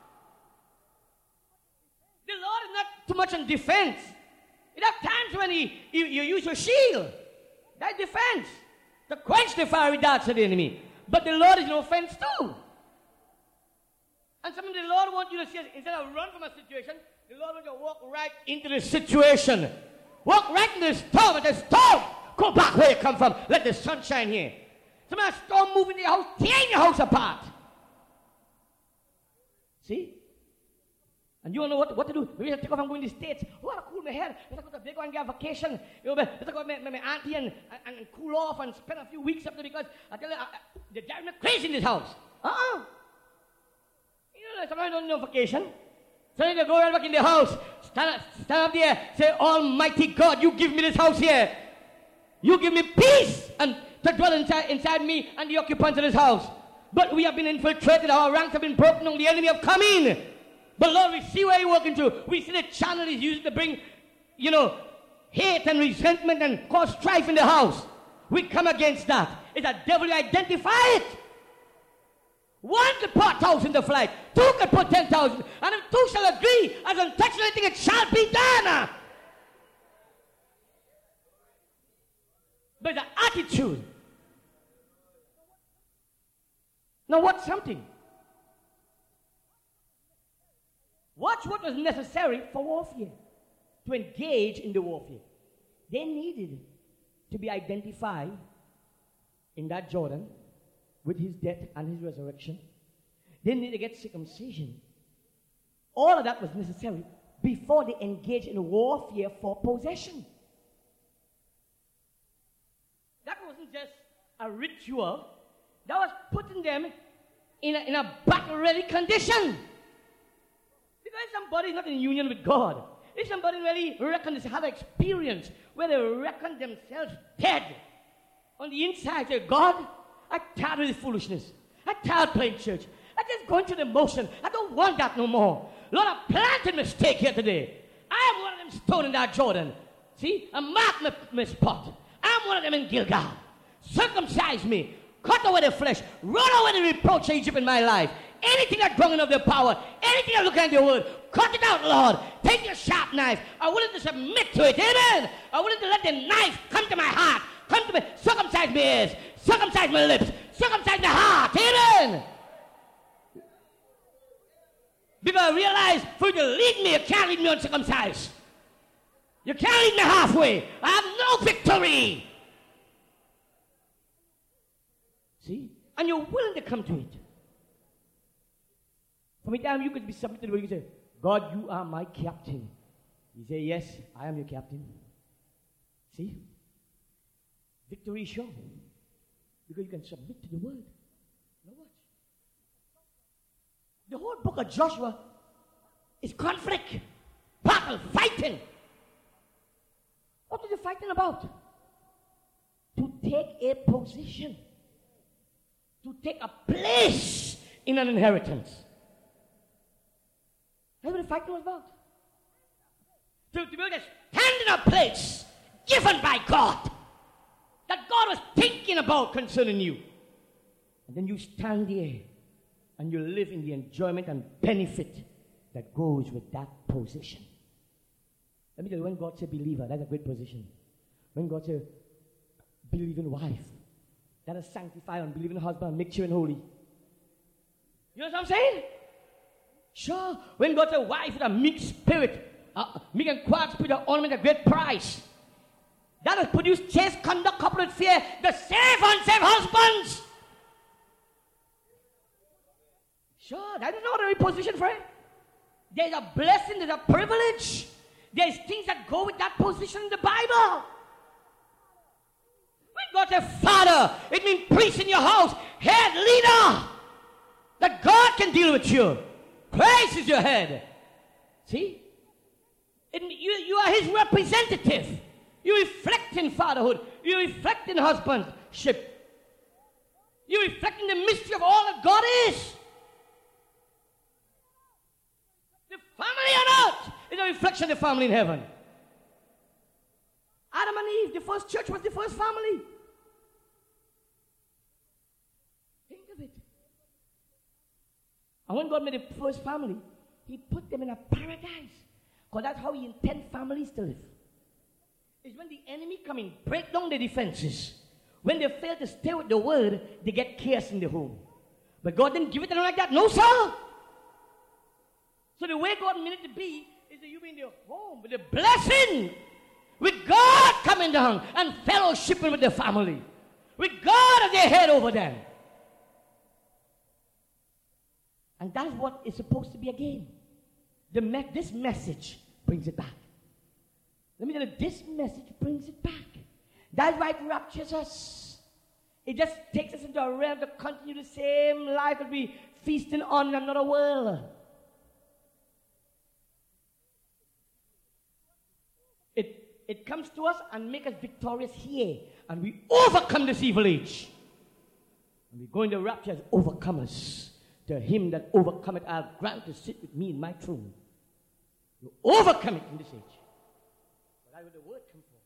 The Lord is not too much in defense. There are times when he, you, you use your shield. That's defense. To quench the fiery darts of the enemy. But the Lord is an offense too. And sometimes the Lord wants you to see, instead of run from a situation, the Lord wants you to walk right into the situation. Walk right into the storm, and the storm, go back where you come from. Let the sun shine here. Sometimes a storm move into your house, tearing your house apart. See? And you don't know what, what to do. Maybe I take off and go in the States. Oh, I cool my head. Let's go to Vegas and get a vacation. You know, let's go to my, my, my auntie and, and, and cool off and spend a few weeks up there because I tell you, I, I, they're driving me crazy in this house. Uh-uh. You know, sometimes I don't know vacation. So they go right back in the house. Stand up, stand up there. Say, Almighty God, you give me this house here. You give me peace and to dwell inside, inside me and the occupants of this house. But we have been infiltrated. Our ranks have been broken. The enemy have come in. But Lord, we see where you're working through. We see the channel is used to bring, you know, hate and resentment and cause strife in the house. We come against that. It's a devil, you identify it. One could put a thousand to flight. Two could put ten thousand. And if two shall agree, as on touch anything, it shall be done. But the attitude. Now what's something? Watch what was necessary for warfare. To engage in the warfare. They needed to be identified in that Jordan with his death and his resurrection. They needed to get circumcision. All of that was necessary before they engaged in warfare for possession. That wasn't just a ritual. That was putting them in a, in a battle-ready condition. Because somebody is not in union with God, if somebody really reckons, have experience where they reckon themselves dead on the inside, say, God, I'm tired of this foolishness. I'm tired of playing church. I'm just going through the motion. I don't want that no more. Lord, I planted a mistake here today. I am one of them stone in that Jordan. See, I marked my, my spot. I'm one of them in Gilgal. Circumcise me. Cut away the flesh. Run away the reproach of Egypt in my life. Anything that's wrong of their power, anything that look at your word, cut it out, Lord. Take your sharp knife. I'm willing to submit to it. Amen. I'm willing to let the knife come to my heart. Come to me. Circumcise my ears. Circumcise my lips. Circumcise my heart. Amen. Because I realize for you to lead me, you can't lead me uncircumcised. You can't lead me halfway. I have no victory. See? And you're willing to come to it. From the time you could be submitted where you say, God, you are my captain. You say, yes, I am your captain. See? Victory is sure. Because you can submit to the word. Now watch. The whole book of Joshua is conflict, battle, fighting. What is the fighting about? To take a position. To take a place in an inheritance. That's what the fighting was about. To, to be able to stand in a place given by God that God was thinking about concerning you. And then you stand there and you live in the enjoyment and benefit that goes with that position. Let me tell you, when God said believer, that's a great position. When God said believing wife, that is sanctified and believing husband, make sure and holy. You know what I'm saying? Sure. When God said wife with a meek spirit, uh, meek and quiet spirit, of ornament, a great price. That has produced chaste conduct coupled with fear, the safe unsaved husbands. Sure, that is not a position, friend. There's a blessing, there's a privilege. There's things that go with that position in the Bible. When God said father, it means priest in your house, head leader. That God can deal with you. Christ is your head. See? It, you, you are his representative. You reflect in fatherhood. You reflect in husbandship. You reflect in the mystery of all that God is. The family on earth is a reflection of the family in heaven. Adam and Eve, the first church was the first family. Think of it. And when God made the first family, he put them in a paradise. Because that's how he intends families to live. It's when the enemy come in, break down the defenses. When they fail to stay with the word, they get chaos in the home. But God didn't give it to them like that. No, sir. So the way God meant it to be is that you be in the home with the blessing. With God coming down and fellowshipping with the family. With God as their head over them. And that's what is supposed to be a game. The me- this message brings it back. Let me tell you, this message brings it back. That's why it raptures us. It just takes us into a realm to continue the same life that we feasting on in another world. It, it comes to us and makes us victorious here. And we overcome this evil age. And we go into rapture as overcomers. To him that overcometh, I'll grant to sit with me in my throne. You overcome it in this age. But that's where the word comes from.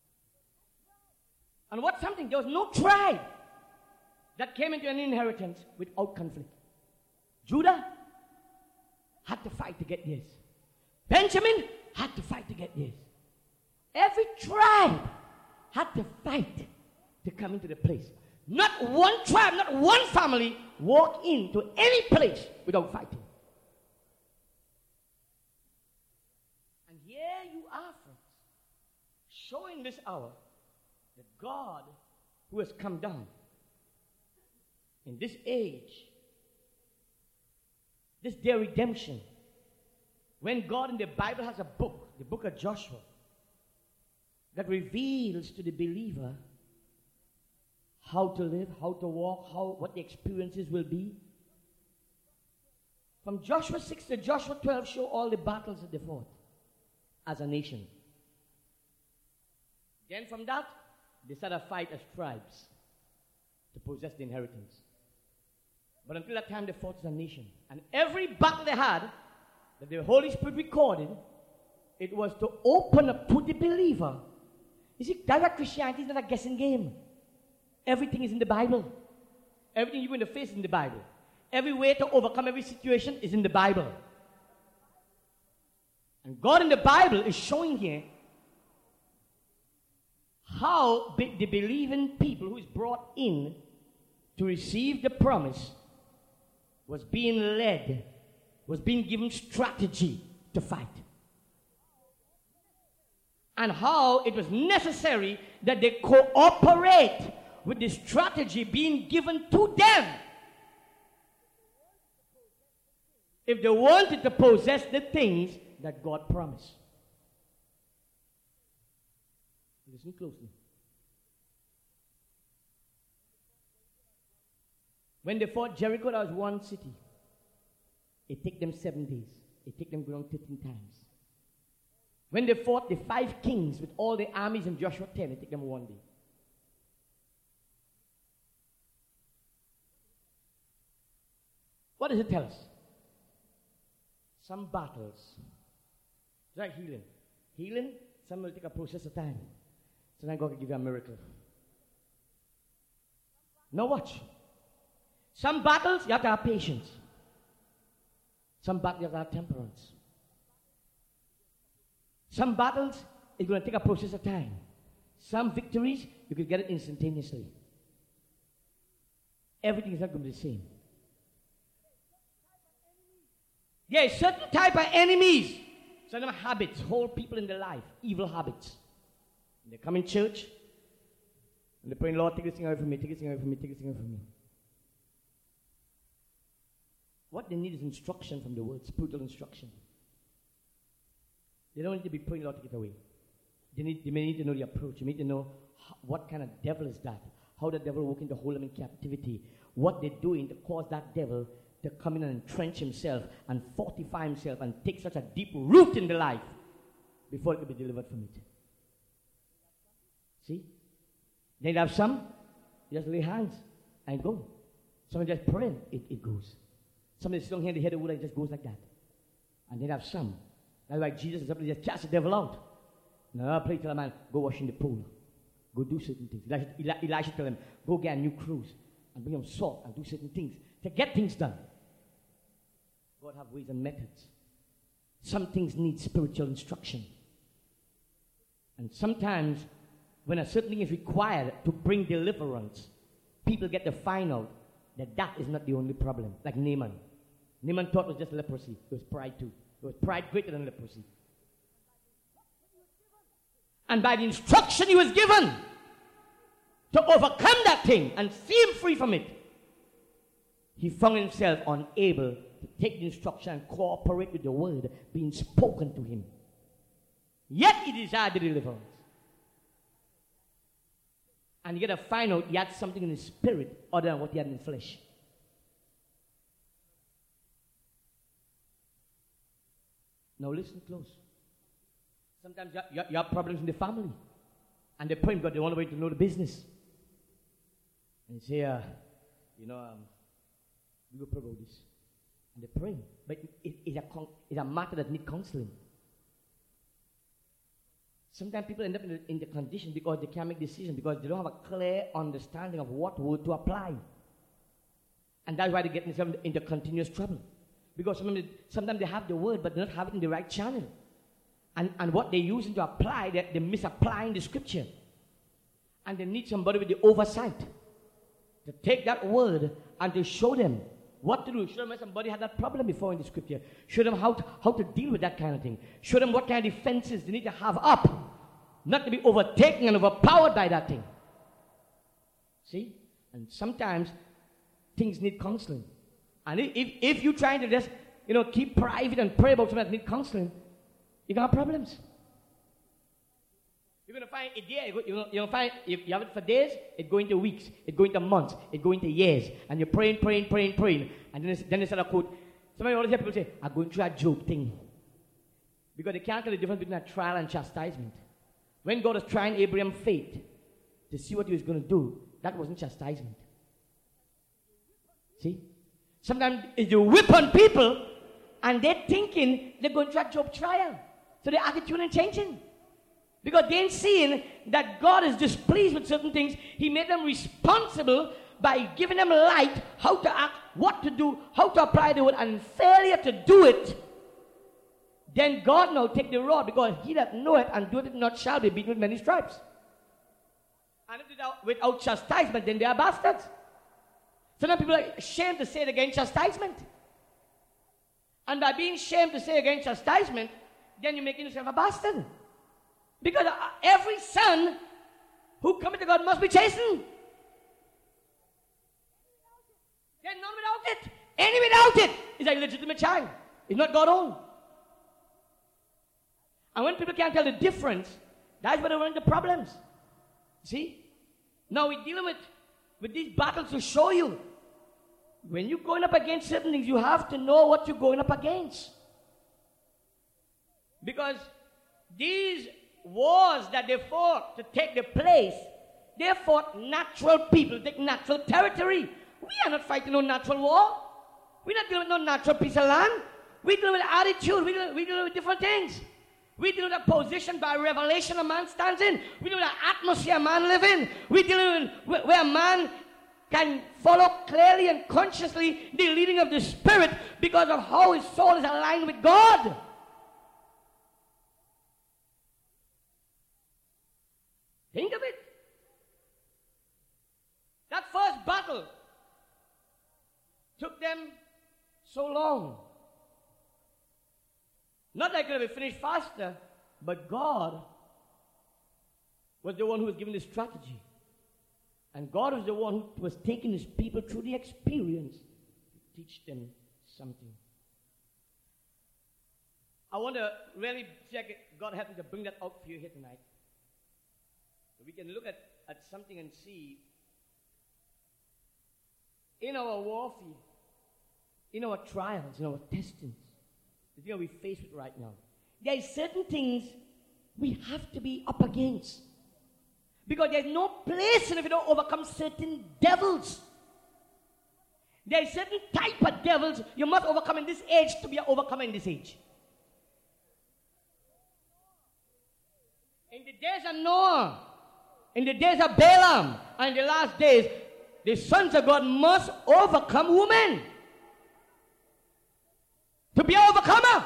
And what's something? There was no tribe that came into an inheritance without conflict. Judah had to fight to get theirs. Benjamin had to fight to get theirs. Every tribe had to fight to come into the place. Not one tribe, not one family walk into any place without fighting. And here you are, friends, showing this hour that God, who has come down in this age, this day of redemption, when God in the Bible has a book, the book of Joshua, that reveals to the believer how to live, how to walk, how what the experiences will be. From Joshua six to Joshua twelve show all the battles that they fought as a nation. Then from that, they started a fight as tribes to possess the inheritance. But until that time, they fought as a nation. And every battle they had, that the Holy Spirit recorded, it was to open up to the believer. You see, that's why Christianity is not a guessing game. Everything is in the Bible. Everything you're going to face is in the Bible. Every way to overcome every situation is in the Bible. And God in the Bible is showing here how be- the believing people who is brought in to receive the promise was being led, was being given strategy to fight. And how it was necessary that they cooperate with the strategy being given to them if they wanted to possess the things that God promised. Listen closely. When they fought Jericho, that was one city. It took them seven days. It took them going thirteen times. When they fought the five kings with all the armies in Joshua ten, it took them one day. What does it tell us? Some battles, it's like healing. Healing, some will take a process of time. So now God can give you a miracle. Now watch. Some battles, you have to have patience. Some battles, you have to have temperance. Some battles, it's going to take a process of time. Some victories, you can get it instantaneously. Everything is not going to be the same. There is certain type of enemies, certain habits hold people in their life, evil habits. They come in church, and they pray, Lord, take this thing away from me, take this thing away from me, take this thing away from me. What they need is instruction from the word, spiritual instruction. They don't need to be praying, Lord, take it away. They, need, they may need to know the approach. You need to know how, what kind of devil is that, how the devil working to hold them in captivity, what they're doing to cause that devil to come in and entrench himself and fortify himself and take such a deep root in the life before it can be delivered from it. See? Then you have some, you just lay hands and go. Some just pray, it, it goes. Some just don't hear the head of the wood, it just goes like that. And then you have some. That's why Jesus is able to just cast the devil out. Now I pray tell a man, go wash in the pool. Go do certain things. Elijah, Eli, Elijah tell him, go get a new cruise and bring him salt and do certain things to get things done. God have ways and methods. Some things need spiritual instruction. And sometimes when a certain thing is required to bring deliverance, people get to find out that that is not the only problem. Like Naaman. Naaman thought it was just leprosy. It was pride too. It was pride greater than leprosy. And by the instruction he was given to overcome that thing and see him free from it, he found himself unable to take the instruction and cooperate with the word being spoken to him. Yet he desired the deliverance. And you got to find out he had something in his spirit other than what he had in the flesh. Now listen close. Sometimes you have, you have- you have problems in the family. And they pray because they want to know the business. And you say, uh, you know, um, we will pray about this. And they pray. But it, it's, a con- it's a matter that needs counseling. Sometimes people end up in the, in the condition because they can't make decisions because they don't have a clear understanding of what word to apply. And that's why they get themselves into continuous trouble. Because sometimes, sometimes they have the word, but they don't have it in the right channel. And, and what they're using to apply, they're, they're misapplying the scripture. And they need somebody with the oversight to take that word and to show them what to do. Show them when somebody had that problem before in the scripture. Show them how to, how to deal with that kind of thing. Show them what kind of defenses they need to have up. Not to be overtaken and overpowered by that thing. See? And sometimes things need counseling. And if, if, if you're trying to just, you know, keep private and pray about something that needs counseling, you're going to have problems. You're going to find it there. You're going to find, if you have it for days, it go into weeks, it go into months, it go into years. And you're praying, praying, praying, praying. And then, it's, then they start a quote. Somebody always hear people say, I'm going through a Job thing. Because they can't tell the difference between a trial and chastisement. When God was trying Abraham's faith to see what he was going to do, that wasn't chastisement. See? Sometimes you whip on people and they're thinking they're going through a Job trial. So their attitude ain't changing. Because they ain't seeing that God is displeased with certain things. He made them responsible by giving them light, how to act, what to do, how to apply the word, and failure to do it. Then God now take the rod, because he that knoweth and doeth it not shall be beaten with many stripes. And if without, without chastisement, then they are bastards. So now people are ashamed to say it against chastisement. And by being ashamed to say against chastisement, then you're making yourself a bastard. Because every son who cometh to God must be chastened. There's none without it. Any without it is a legitimate child. It's not God own. And when people can't tell the difference, that's where they run into problems. See? Now we're dealing with, with these battles to show you. When you're going up against certain things, you have to know what you're going up against. Because these wars that they fought to take the place, they fought natural people, take natural territory. We are not fighting no natural war. We're not dealing with no natural piece of land. We're dealing with attitude. We're dealing, we're dealing with different things. We're dealing with a position by revelation a man stands in. We're dealing with an atmosphere a man lives in. We're dealing with where a man can follow clearly and consciously the leading of the Spirit because of how his soul is aligned with God. Think of it. That first battle took them so long. Not that it could have been finished faster, but God was the one who was giving the strategy. And God was the one who was taking his people through the experience to teach them something. I want to really check it. God help me to bring that out for you here tonight. So we can look at, at something and see in our warfare, in our trials, in our testings, the thing we face with right now, there are certain things we have to be up against. Because there's no place if you don't overcome certain devils. There are certain type of devils you must overcome in this age to be overcome in this age. In the days of Noah, in the days of Balaam, and in the last days, the sons of God must overcome women. To be an overcomer.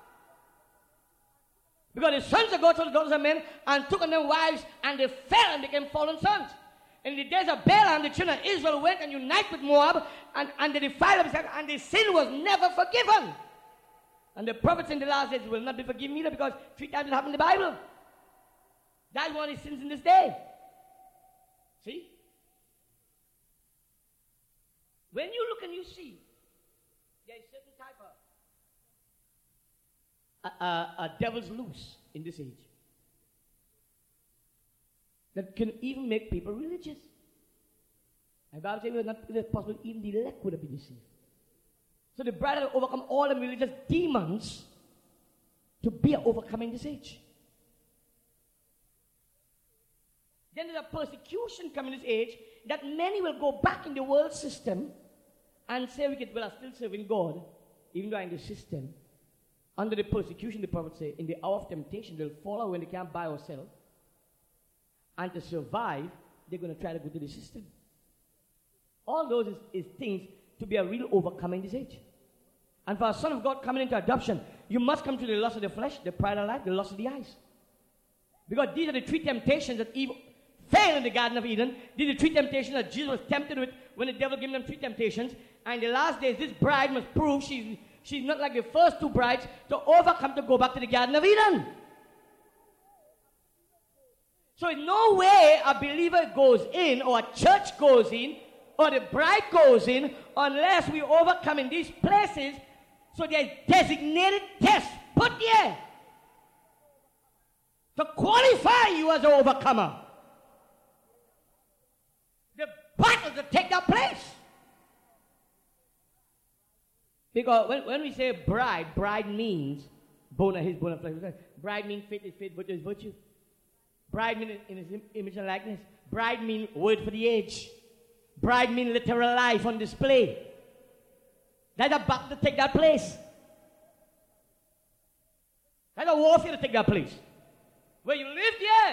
Because the sons of God told the daughters of men and took on them wives, and they fell and became fallen sons. In the days of Balaam, the children of Israel went and united with Moab, and, and they defiled themselves, and the sin was never forgiven. And the prophets in the last days will not be forgiven either, because three times it happened in the Bible. That's one of his sins in this day. See? When you look and you see there is certain type of a, a, a devil's loose in this age that can even make people religious. The Bible says it was not it was possible even the elect would have been deceived. So the bride had overcome all the religious demons to be overcoming this age. Then there's a persecution coming in this age that many will go back in the world system and say, we get, well, I'm still serving God, even though I'm in the system. Under the persecution, the prophet said, in the hour of temptation, they'll fall out when they can't buy or sell. And to survive, they're going to try to go to the system. All those is, is things to be a real overcomer in this age. And for a son of God coming into adoption, you must come to the lust of the flesh, the pride of life, the lust of the eyes. Because these are the three temptations that Eve failed in the Garden of Eden. These are the three temptations that Jesus was tempted with when the devil gave them three temptations. And in the last days, this bride must prove she's, she's not like the first two brides to overcome to go back to the Garden of Eden. So in no way a believer goes in, or a church goes in, or the bride goes in, unless we overcome in these places. So there's designated tests put there to qualify you as an overcomer. The battle to take that place. Because when, when we say bride, bride means bone of his bone of flesh. Bride means faith is faith, virtue is virtue. Bride means in his image and likeness. Bride means word for the age. Bride means literal life on display. That's a battle to take that place. That's a warfare to take that place. Where you live, yeah.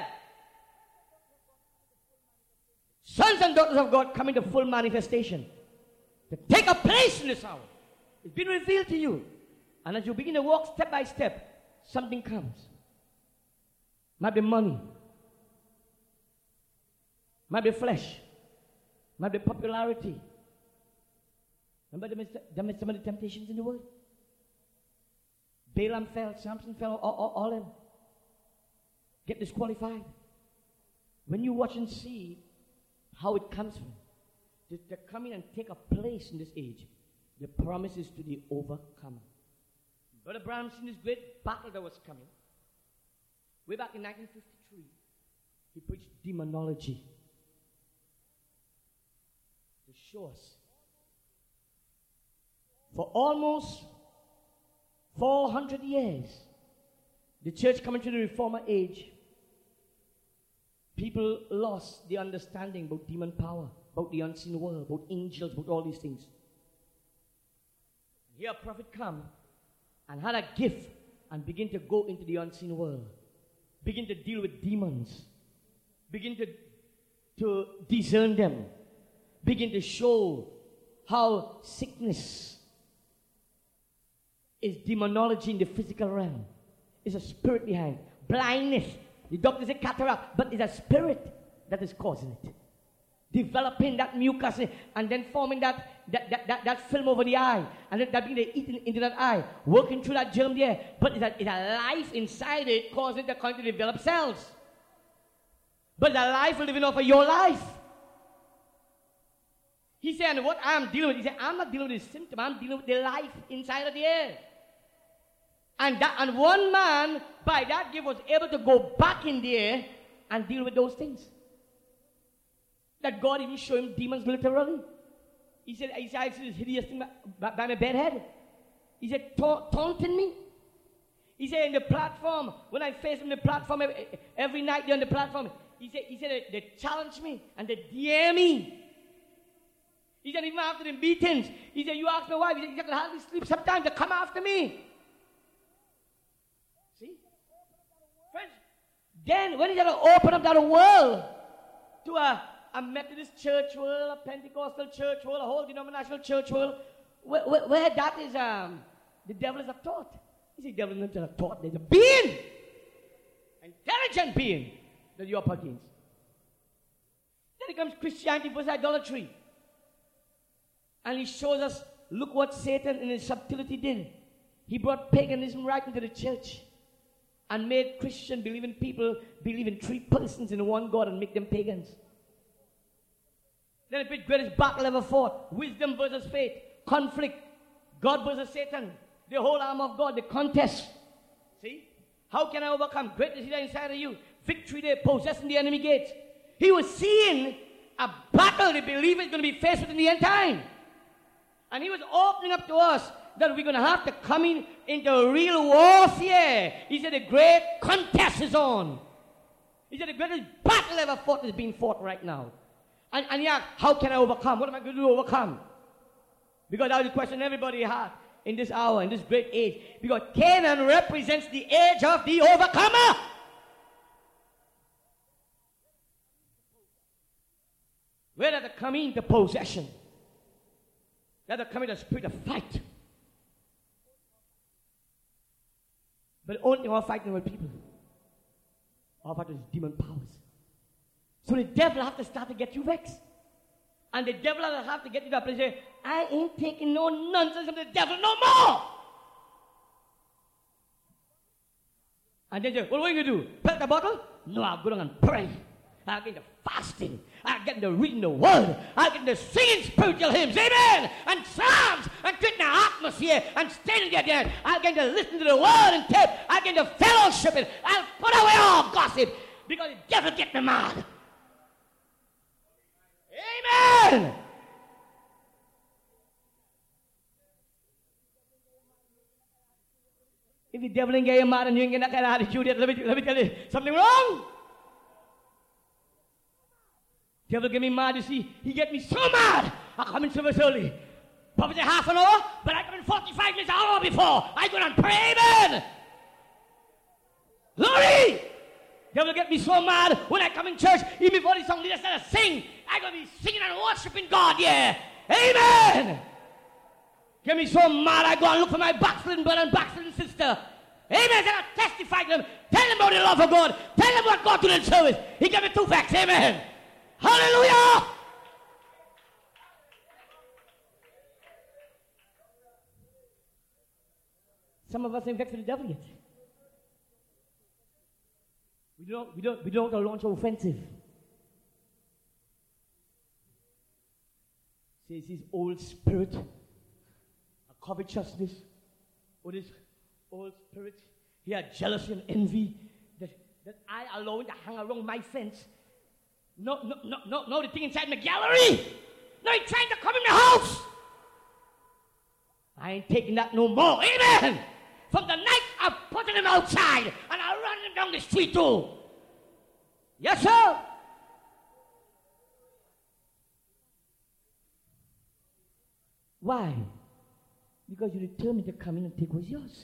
Sons and daughters of God come into full manifestation. To take a place in this hour. It's been revealed to you. And as you begin to walk step by step, something comes. Might be money. Might be flesh. Might be popularity. Remember the, some of the temptations in the world? Balaam fell, Samson fell, all, all, all of them. Get disqualified. When you watch and see how it comes from, to, to come in and take a place in this age, the promise is to the overcomer. Brother Branham seen this great battle that was coming. Way back in nineteen fifty-three, he preached demonology to show us. For almost four hundred years, the church coming to the reformer age, people lost the understanding about demon power, about the unseen world, about angels, about all these things. Here a prophet come and had a gift and begin to go into the unseen world, begin to deal with demons, begin to, to discern them, begin to show how sickness is demonology in the physical realm. It's a spirit behind. Blindness. The doctor say cataract, but it's a spirit that is causing it. Developing that mucus and then forming that that, that, that, that film over the eye, and then that being eaten into that eye, working through that germ there. But it's a, it's a life inside it causing the kind to develop cells. But it's a life living off of your life. He said, and what I'm dealing with, he said, I'm not dealing with the symptom, I'm dealing with the life inside of the air. And that, and one man, by that gift, was able to go back in the air and deal with those things. That God even showed him demons literally. He said, he said, I see this hideous thing by, by my bedhead. He said, Ta- taunting me. He said, in the platform, when I face him in the platform, every, every night they're on the platform, he said, he said they, they challenge me and they dare me. He said, even after the meetings, he said, you ask my wife, he said, you can hardly sleep sometimes, they come after me. See? Friends, then when he had to open up that world to a, a Methodist church world, a Pentecostal church world, a whole denominational church world, where, where, where that is, um, the devil is a thought. He said, the devil is not a thought, there's a being, intelligent being that you're up against. Then it comes Christianity versus idolatry. And he shows us, look what Satan in his subtlety did. He brought paganism right into the church and made Christian believing people believe in three persons in one God and make them pagans. Then the greatest battle ever fought, wisdom versus faith, conflict, God versus Satan. The whole arm of God, the contest. See? How can I overcome? Greatness is inside of you. Victory there, possessing the enemy gates. He was seeing a battle the believer is going to be faced with in the end time. And he was opening up to us that we're going to have to come in into real warfare. He said the great contest is on. He said the greatest battle ever fought is being fought right now. And, and yeah, how can I overcome? What am I going to do to overcome? Because that was the question everybody had in this hour, in this great age. Because Canaan represents the age of the overcomer. Where did it come into possession? Let it come in the spirit of fight. But the only thing we're fighting with people. Our fighting is demon powers. So the devil have to start to get you vexed. And the devil will have to get you to a place where I ain't taking no nonsense from the devil no more. And then you say, well, what are you going to do? Pet the bottle? No, I'll go down and pray. I'll get into fasting. I'll get into reading the word. I'll get into singing spiritual hymns. Amen. And psalms. And creating an atmosphere. And standing there. I'll get into listening to the word and tape. I'll get into fellowshipping. I'll put away all gossip. Because the devil gets me mad. Amen. If the devil ain't get you mad and you ain't get that kind of attitude, let me, let me tell you, something wrong. Devil get me mad, you see. He get me so mad. I come in service early. Probably half an hour, but I come in forty-five minutes, an hour before. I go and pray, amen. Glory. Devil get me so mad when I come in church, even before the song leader started to sing. I going to be singing and worshiping God, yeah. Amen. Get me so mad, I go and look for my backsliding brother and backsliding sister. Amen. Then I testify to them. Tell them about the love of God. Tell them what God did in service. He gave me two facts. Amen. Hallelujah. Some of us ain't vexed with the devil yet. We don't, we don't, we don't want to launch offensive. See, it's his old spirit, a covetousness, or this old spirit. He had jealousy and envy that, that I allow him to hang around my fence. No, no, no, no, no, the thing inside my gallery. No, he's trying to come in my house. I ain't taking that no more. Amen. From the night I put him outside and I run him down the street too. Yes, sir. Why? Because you're determined to come in and take what's yours.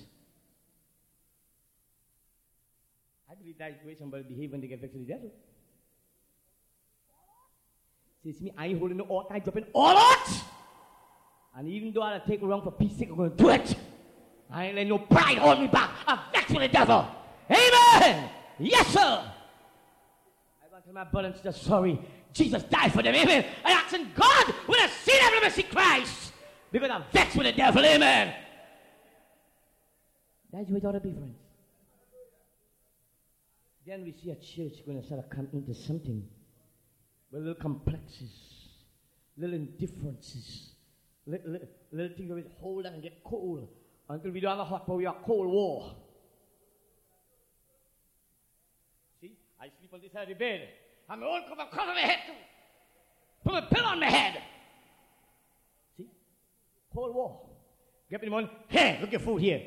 I believe that is the way somebody behave when they get vexed with the devil. See, me, I ain't holding no ought, I dropping all out. And even though I'll take around for peace sake, I'm going to do it. I ain't letting no pride hold me back. I'm vexed with the devil. Amen. Yes, sir. I want to tell my brother and sister, sorry. Jesus died for them. Amen. I asking God when I see them, let me see Christ. Because I'm vexed with the devil. Amen. That's what it ought to be, friends. Then we see a church going to start to come into something with little complexes, little indifferences, little, little, little things that we hold on and get cold until we don't have a hot war, we have a cold war. See, I sleep on this side of the bed. I'm my own cover, cover my head too. Put a pillow on my head. See, cold war. Get me the morning, hey, look at your food here.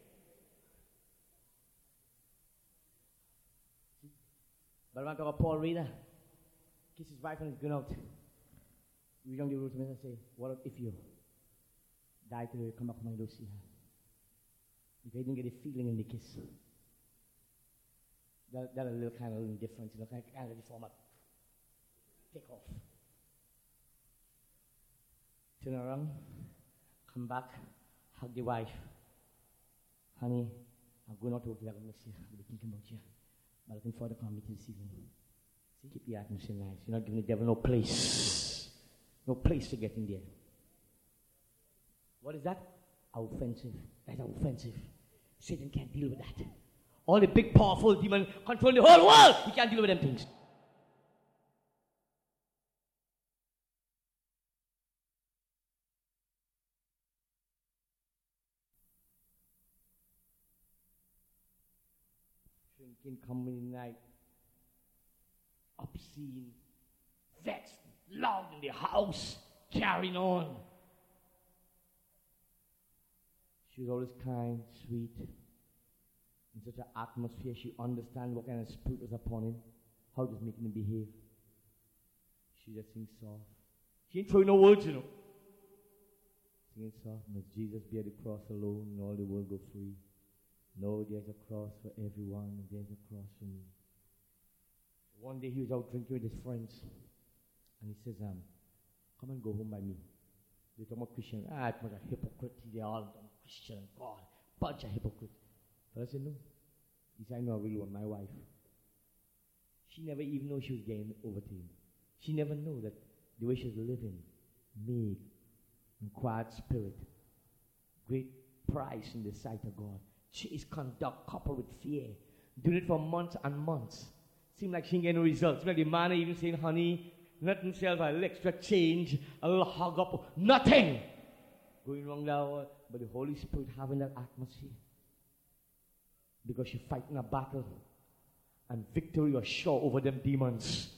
See? But I want to talk about Paul Reader. Kiss his wife and he's going out. We young the rules and say, what if you die today, come back home and go see her? Because he didn't get a feeling in the kiss. That, that a little kind of indifference, you know, kind of, kind of form up. Take off. Turn around, come back, hug the wife. Honey, I'm going out to work, I'm going to miss you. I'm going to be thinking about you. But looking forward to coming to this evening. See, keep the atmosphere nice. You're not giving the devil no place. No place to get in there. What is that? Offensive. That's offensive. Satan can't deal with that. All the big, powerful demons controlling the whole world. He can't deal with them things. can come in the night, obscene, vexed, loud in the house, carrying on. She was always kind, sweet, in such an atmosphere. She understands what kind of spirit was upon him, how it was making him behave. She just sings soft. She ain't throwing no words, you know. Singing soft, must Jesus bear the cross alone and all the world go free. No, there's a cross for everyone, and there's a cross for me. One day he was out drinking with his friends, and he says, um, come and go home by me. They talk about Christian. Ah, it's a bunch of hypocrites. They all talk about Christian. God, bunch of hypocrites. But I said, no. He said, I know I really want my wife. She never even knew she was getting over to him. She never knew that the way she was living, meek, and quiet spirit, great price in the sight of God. Chaste conduct coupled with fear. Doing it for months and months. Seemed like she didn't get no results. Seemed like the man even saying, honey, nothing sells a little extra change, a little hug up, nothing. Going wrong now, but the Holy Spirit having that atmosphere. Because she's fighting a battle. And victory was sure over them demons.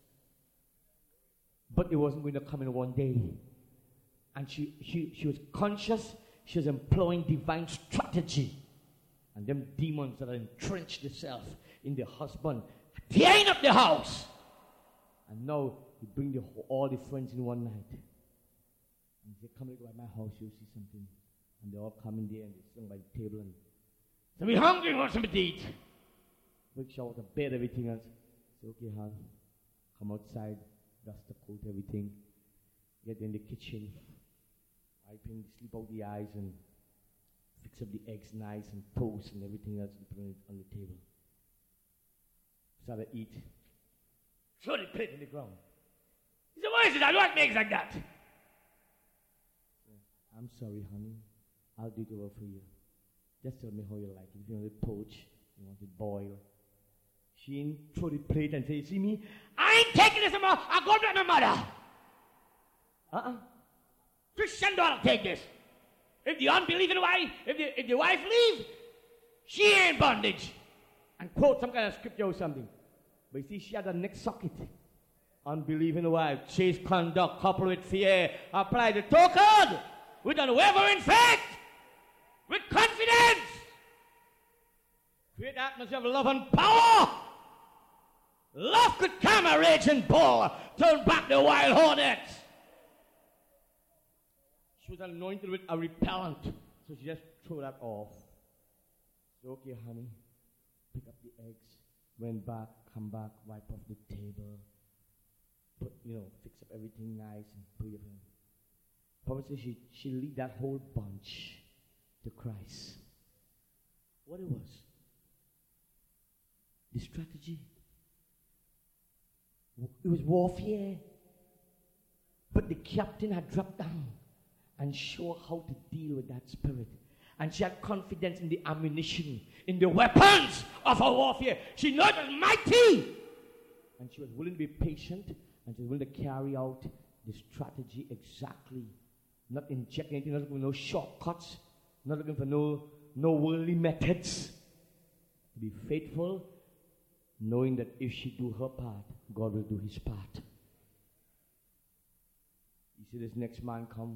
But it wasn't going to come in one day. And she, she, she was conscious. She was employing divine strategy. And them demons that had entrenched themselves in the husband, tearing up the house. And now he bring the, all the friends in one night. And he said, come to my house, you'll see something. And they all come in there and they sit by the table and so we hungry, want something to eat. Make sure with the bed, everything else. Say, okay, hon, come outside, dust the coat, everything. Get in the kitchen, wiping, sleep out the eyes and fix up the eggs nice and toast and everything else and put it on the table. Start to eat. Throw the plate in the ground. He said, what is it? I don't like eggs like that. I'm sorry, honey. I'll do it over for you. Just tell me how you like it. If you want it poached, you want it boiled. She ain't throw the plate and say, you see me? I ain't taking this anymore. I'll go to my mother. Uh-uh. Christian don't take this. If the unbelieving wife, if the, if the wife leave, she ain't bondage. And quote some kind of scripture or something. But you see, she had a neck socket. Unbelieving wife, chaste conduct, coupled with fear. Apply the token with unwavering faith. With confidence. Create atmosphere of love and power. Love could calm a raging bull, turn back the wild hornets. She was anointed with a repellent, so she just threw that off. So, okay, honey, pick up the eggs, went back, come back, wipe off the table, put, you know, fix up everything nice and put it in. Probably she she lead that whole bunch to Christ. What it was? The strategy. It was warfare. But the captain had dropped down and showed how to deal with that spirit. And she had confidence in the ammunition, in the weapons of her warfare. She knew it was mighty. And she was willing to be patient and she was willing to carry out the strategy exactly. Not inject anything, not looking for no shortcuts, not looking for no, no worldly methods. To be faithful, knowing that if she do her part, God will do his part. You see this next man come.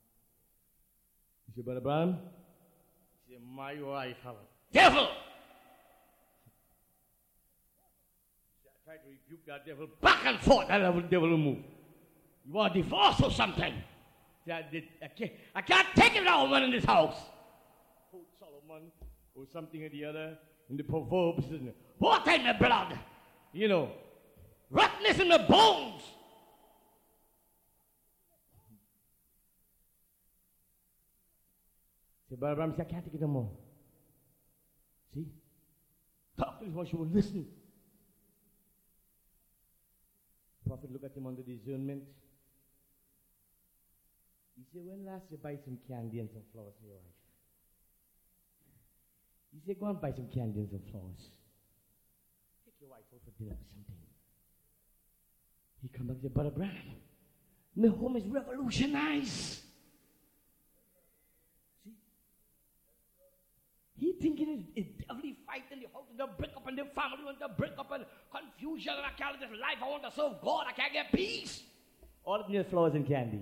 He said, Brother Brown, he said, my wife have a devil. I tried to rebuke that devil back and forth, that devil will move. You want a divorce or something? I, did, I, can't, I can't take it without a woman in this house. Quote Solomon or something or the other in the Proverbs. Water in the blood. You know. Rottenness in the bones. Say, Brother Abraham, I can't take it no more. See? Talk to him, she will listen. Prophet look at him under discernment. He said, when last you buy some candy and some flowers for your wife? He said, go and buy some candy and some flowers. Take your wife out for dinner or something. He come back and said, Brother Brown, my home is revolutionized. See? He thinking it's, it's devilly fight fight in the house, and they'll break up in the family, and they'll break up in confusion, and I can't live this life. I want to serve God. I can't get peace. All it needs flowers and candy.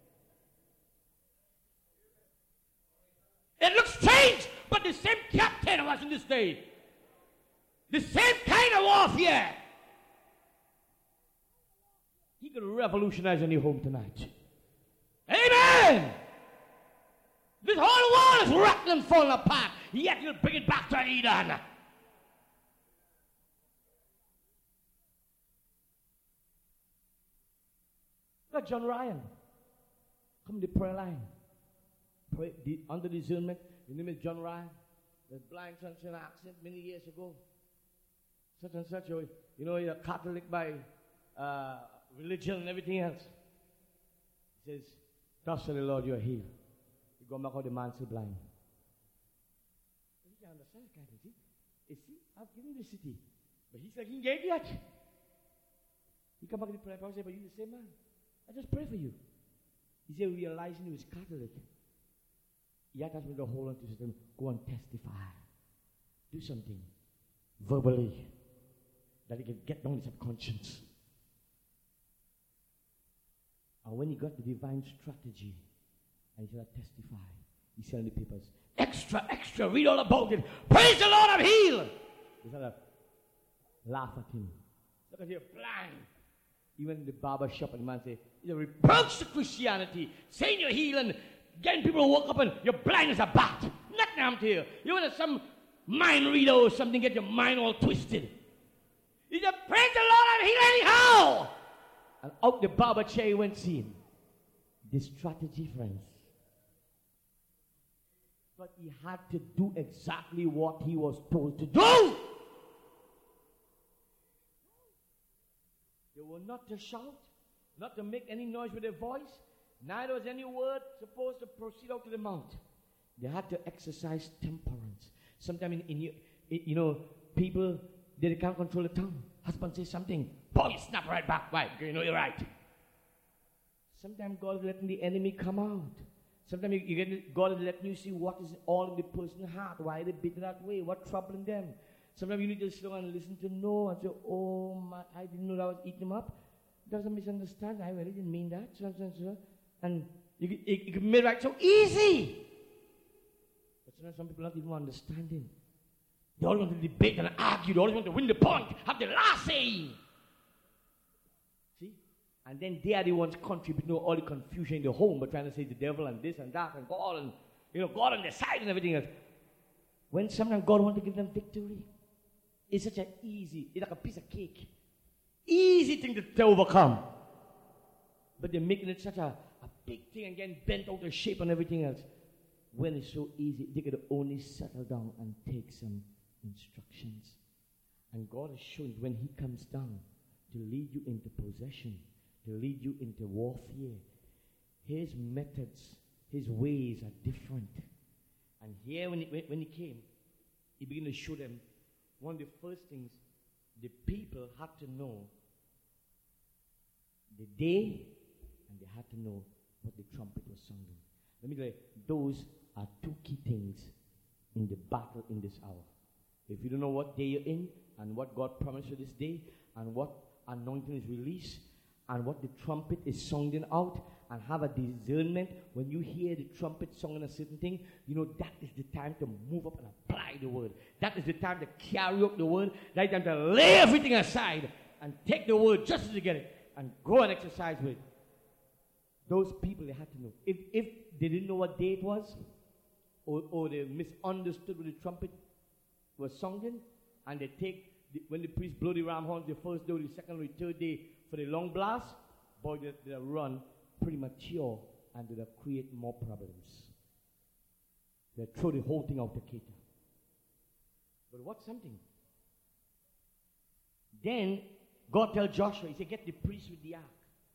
It looks strange, but the same captain was in this day. The same kind of warfare. He could revolutionize any home tonight. Amen! This whole world is rotten and falling apart, yet you'll bring it back to Eden. Look at John Ryan. Come to the prayer line. Pray the, under discernment. His name is John Ryan. The blind son in an accident many years ago. Such and such, you know, you're Catholic by uh, religion and everything else. He says, thus said the Lord, you are healed. You go back out, the man still blind. You can understand, can't you? See? You see, I've given you the city. But he's like, he ain't get yet. He come back to the prayer and say, but you the same man. I just pray for you. He said, realizing he was Catholic. Yet that's when the whole on to system, go and testify. Do something. Verbally. That he can get down his subconscious. And when he got the divine strategy, and he said, testify. He said in the papers, extra, extra, read all about it. Praise the Lord, I'm healed. He said, laugh at him. Look at you, blind. He went to the barber shop and the man said, it's a reproach to Christianity, saying you're healing, getting people to walk up and you're blind as a bat. Nothing happened to you. You want some mind reader or something, get your mind all twisted. He said, praise the Lord, I'm healed anyhow. And out the barber chair he went seeing. The strategy, friends. But he had to do exactly what he was told to do. They were not to shout, not to make any noise with their voice. Neither was any word supposed to proceed out to the mouth. They had to exercise temperance. Sometimes in, in you, in, you know, people, they can't control the tongue. Husband says something, boy, you snap right back. Why? Because you know you're right. Sometimes God is letting the enemy come out. Sometimes you, you get, God is letting you see what is all in the person's heart. Why they bitter that way? What's troubling them? Sometimes you need to slow and listen to know and say, oh, my, I didn't know that I was eating him up. There's a misunderstanding. I really didn't mean that. So, so, so. And you, you, you can make it right so easy. But sometimes some people are not even understanding. They all want to debate and argue. They always want to win the point, have the last say. See? And then they are the ones contributing to all the confusion in the home, but trying to say the devil and this and that and God and, you know, God on their side and everything else. When sometimes God wants to give them victory, it's such an easy, it's like a piece of cake. Easy thing to, to overcome. But they're making it such a, a big thing and getting bent out of shape and everything else. When it's so easy, they could only settle down and take some instructions. And God is showing when he comes down to lead you into possession, to lead you into warfare, his methods, his ways are different. And here when he, when, when he came, he began to show them one of the first things the people had to know the day, and they had to know what the trumpet was sounding. Let me tell you, those are two key things in the battle in this hour. If you don't know what day you're in, and what God promised you this day, and what anointing is released, and what the trumpet is sounding out, and have a discernment, when you hear the trumpet sounding a certain thing, you know that is the time to move up and apply the word. That is the time to carry up the word. That is the time to lay everything aside and take the word just as you get it and go and exercise with it. Those people, they had to know. If, if they didn't know what day it was, or, or they misunderstood what the trumpet was sounding, and they take, the, when the priest blow the ram horns the first day, the second, or the third day for the long blast, boy, they, they run premature and they'll create more problems. They'll throw the whole thing out the cater. But what's something? Then God tells Joshua, he said, get the priest with the ark.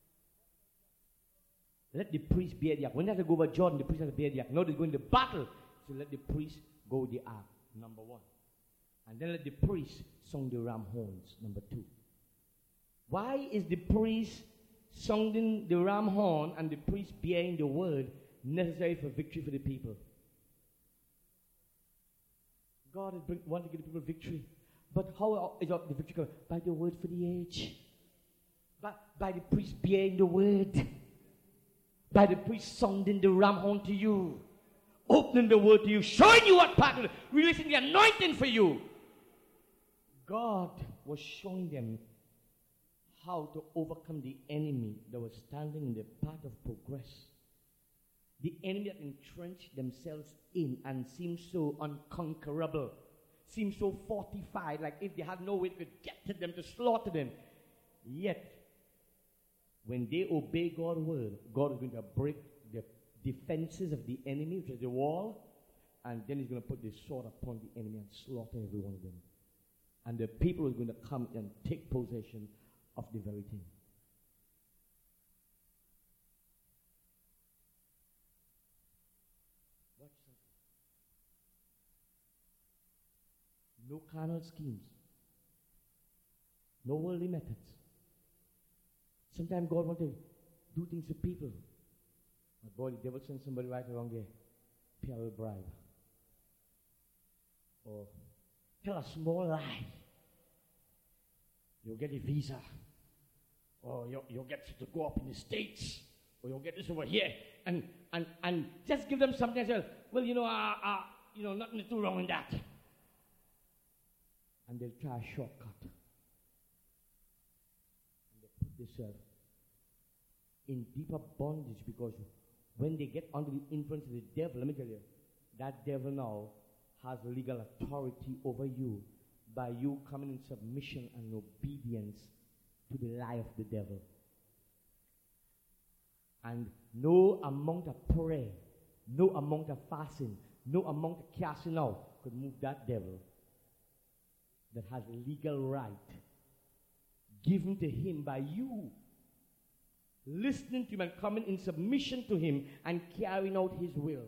Let the priest bear the ark. When they have to go over Jordan, the priest has to bear the ark. Now they're going to battle, so let the priest go with the ark, number one. And then let the priest sound the ram horns, number two. Why is the priest sounding the ram horn and the priest bearing the word necessary for victory for the people? God is bring, want to give the people victory. But how is the victory coming? By the word for the age. By, by the priest bearing the word. By the priest sounding the ram horn to you. Opening the word to you. Showing you what part of it. Releasing the anointing for you. God was showing them how to overcome the enemy that was standing in the path of progress. The enemy that entrenched themselves in and seemed so unconquerable, seemed so fortified, like if they had no way to get to them, to slaughter them. Yet, when they obey God's word, God is going to break the defenses of the enemy, which is the wall, and then he's going to put the sword upon the enemy and slaughter every one of them. And the people are going to come and take possession of the very thing. Watch something. No carnal schemes. No worldly methods. Sometimes God wants to do things to people. But boy, the devil sends somebody right along there. Pay a little bribe. Or tell a small lie. You'll get a visa. Or you'll, you'll get to go up in the States. Or you'll get this over here. And and and just give them something and say, well, you know, uh, uh, you know, nothing too wrong in that. And they'll try a shortcut. And they put themselves in deeper bondage, because when they get under the influence of the devil, let me tell you, that devil now has legal authority over you by you coming in submission and obedience to the lie of the devil. And no amount of prayer, no amount of fasting, no amount of casting out could move that devil that has legal right given to him by you. Listening to him and coming in submission to him and carrying out his will.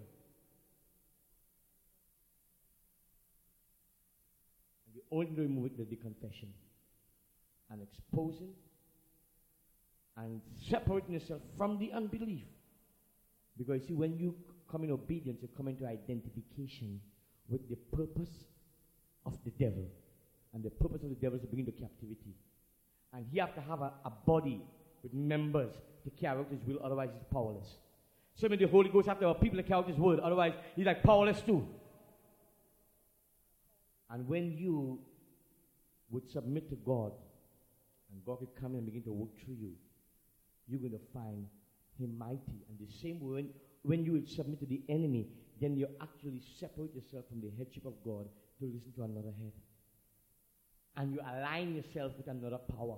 And the only way to remove it is the confession. And exposing and separating yourself from the unbelief. Because you see, when you come in obedience, you come into identification with the purpose of the devil. And the purpose of the devil is to bring you into captivity. And he has to have a, a body with members to carry out his will, otherwise he's powerless. So when the Holy Ghost have to have people to carry out his word, otherwise he's like powerless too. And when you would submit to God, and God could come in and begin to work through you, you're going to find him mighty. And the same way, when, when you would submit to the enemy, then you actually separate yourself from the headship of God to listen to another head. And you align yourself with another power.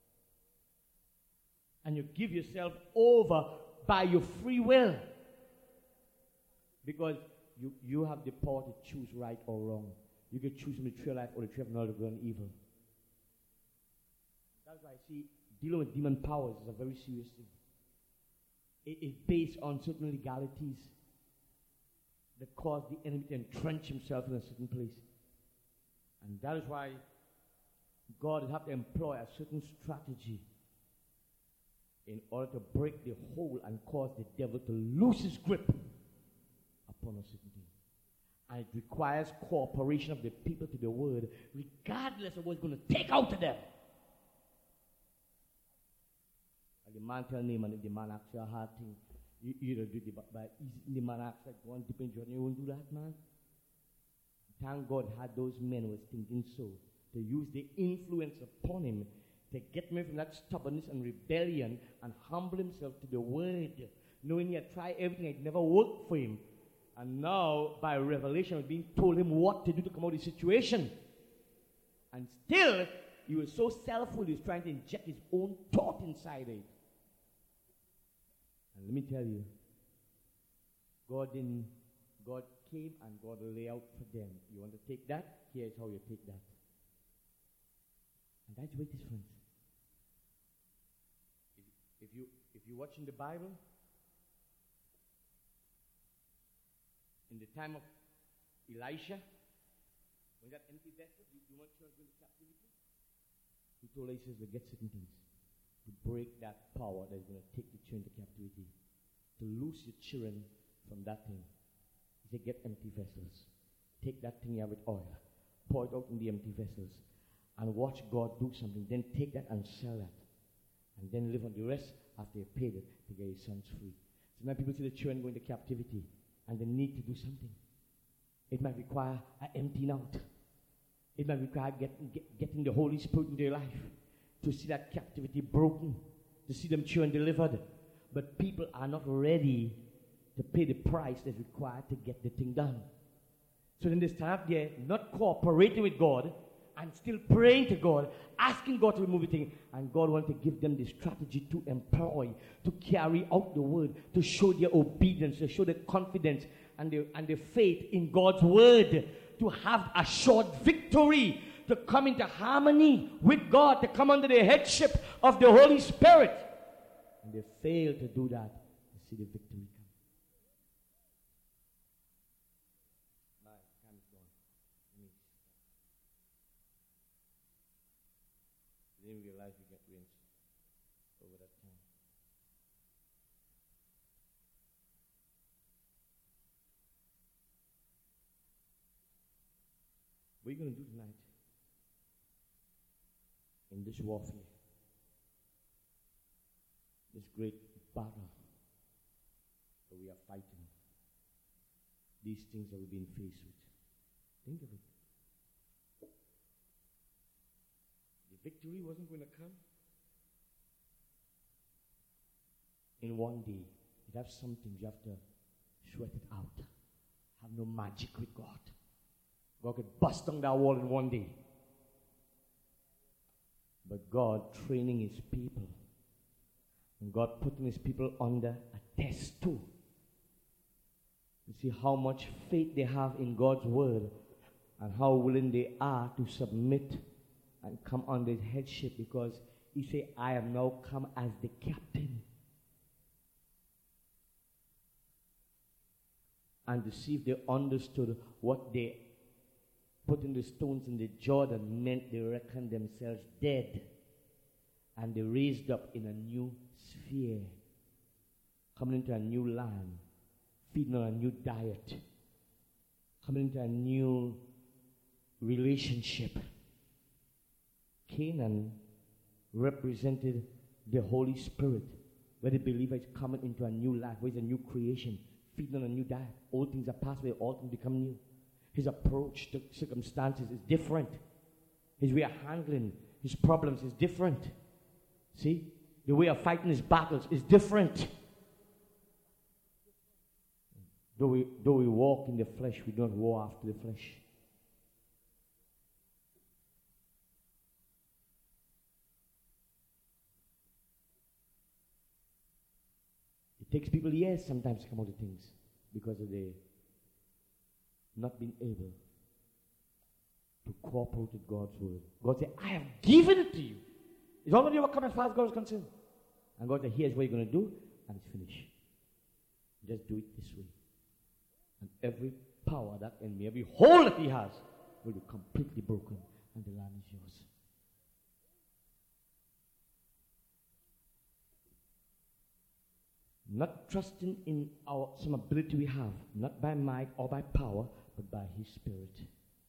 And you give yourself over by your free will. Because you, you have the power to choose right or wrong. You can choose from the tree of life or the tree of knowledge of good and evil. That's why I see dealing with demon powers is a very serious thing. It is based on certain legalities that cause the enemy to entrench himself in a certain place. And that is why God will have to employ a certain strategy in order to break the hold and cause the devil to lose his grip upon a certain thing. And it requires cooperation of the people to the word, regardless of what's going to take out to them. And the man tell him, and the man asks you a hard thing, you, you don't do it by easy. The man asks, like, go on deep in journey, you won't do that, man. Thank God had those men who was thinking so, to use the influence upon him to get me from that stubbornness and rebellion and humble himself to the word, knowing he had tried everything, it never worked for him. And now, by revelation, being told him what to do to come out of the situation. And still, he was so self-will, he was trying to inject his own thought inside it. And let me tell you, God didn't, God came and God lay out for them. You want to take that? Here's how you take that. And that's where it is, friends. If, if you if you're watching the Bible, in the time of Elisha, when that empty vessel, you, you want to go into captivity? He told Elisha to get certain things to break that power that is going to take the children to captivity, to loose your children from that thing. He said, get empty vessels. take that thing here with oil, pour it out in the empty vessels, and watch God do something. Then take that and sell that. And then live on the rest after you paid it to get your sons free. So now people see the children go into captivity, and they need to do something. It might require an emptying out. It might require getting, get, getting the Holy Spirit into their life to see that captivity broken, to see them children delivered. But people are not ready to pay the price that's required to get the thing done. So then they stand up there, not cooperating with God, and still praying to God, asking God to remove the thing. And God wants to give them the strategy to employ, to carry out the word, to show their obedience, to show their confidence and their, and their faith in God's word, to have a short victory, to come into harmony with God, to come under the headship of the Holy Spirit. And they fail to do that, to see the victory come. Didn't realize we get rinsed over that time. What are you going to do tonight in this warfare, this great battle that we are fighting, these things that we've been faced with? Think of it. Victory wasn't going to come in one day. You have something, you have to sweat it out. Have no magic with God. God could bust down that wall in one day. But God training his people, and God putting his people under a test too. You see how much faith they have in God's word and how willing they are to submit and come under his headship, because he said, I am now come as the captain. And to see if they understood what they putting the stones in the Jordan meant, they reckoned themselves dead. And they raised up in a new sphere, coming into a new land, feeding on a new diet, coming into a new relationship. Canaan represented the Holy Spirit, where the believer is coming into a new life, where it's a new creation, feeding on a new diet. All things are passed away, all things become new. His approach to circumstances is different. His way of handling his problems is different. See? The way of fighting his battles is different. Though we, though we walk in the flesh, we don't war after the flesh. It takes people years sometimes to come out of things because of the not being able to cooperate with God's word. God said, I have given it to you. It's already overcome as far as God is concerned. And God said, here's what you're going to do, and it's finished. Just do it this way. And every power that enemy, every hold that he has, will be completely broken, and the land is yours. Not trusting in our some ability we have, not by might or by power, but by his Spirit.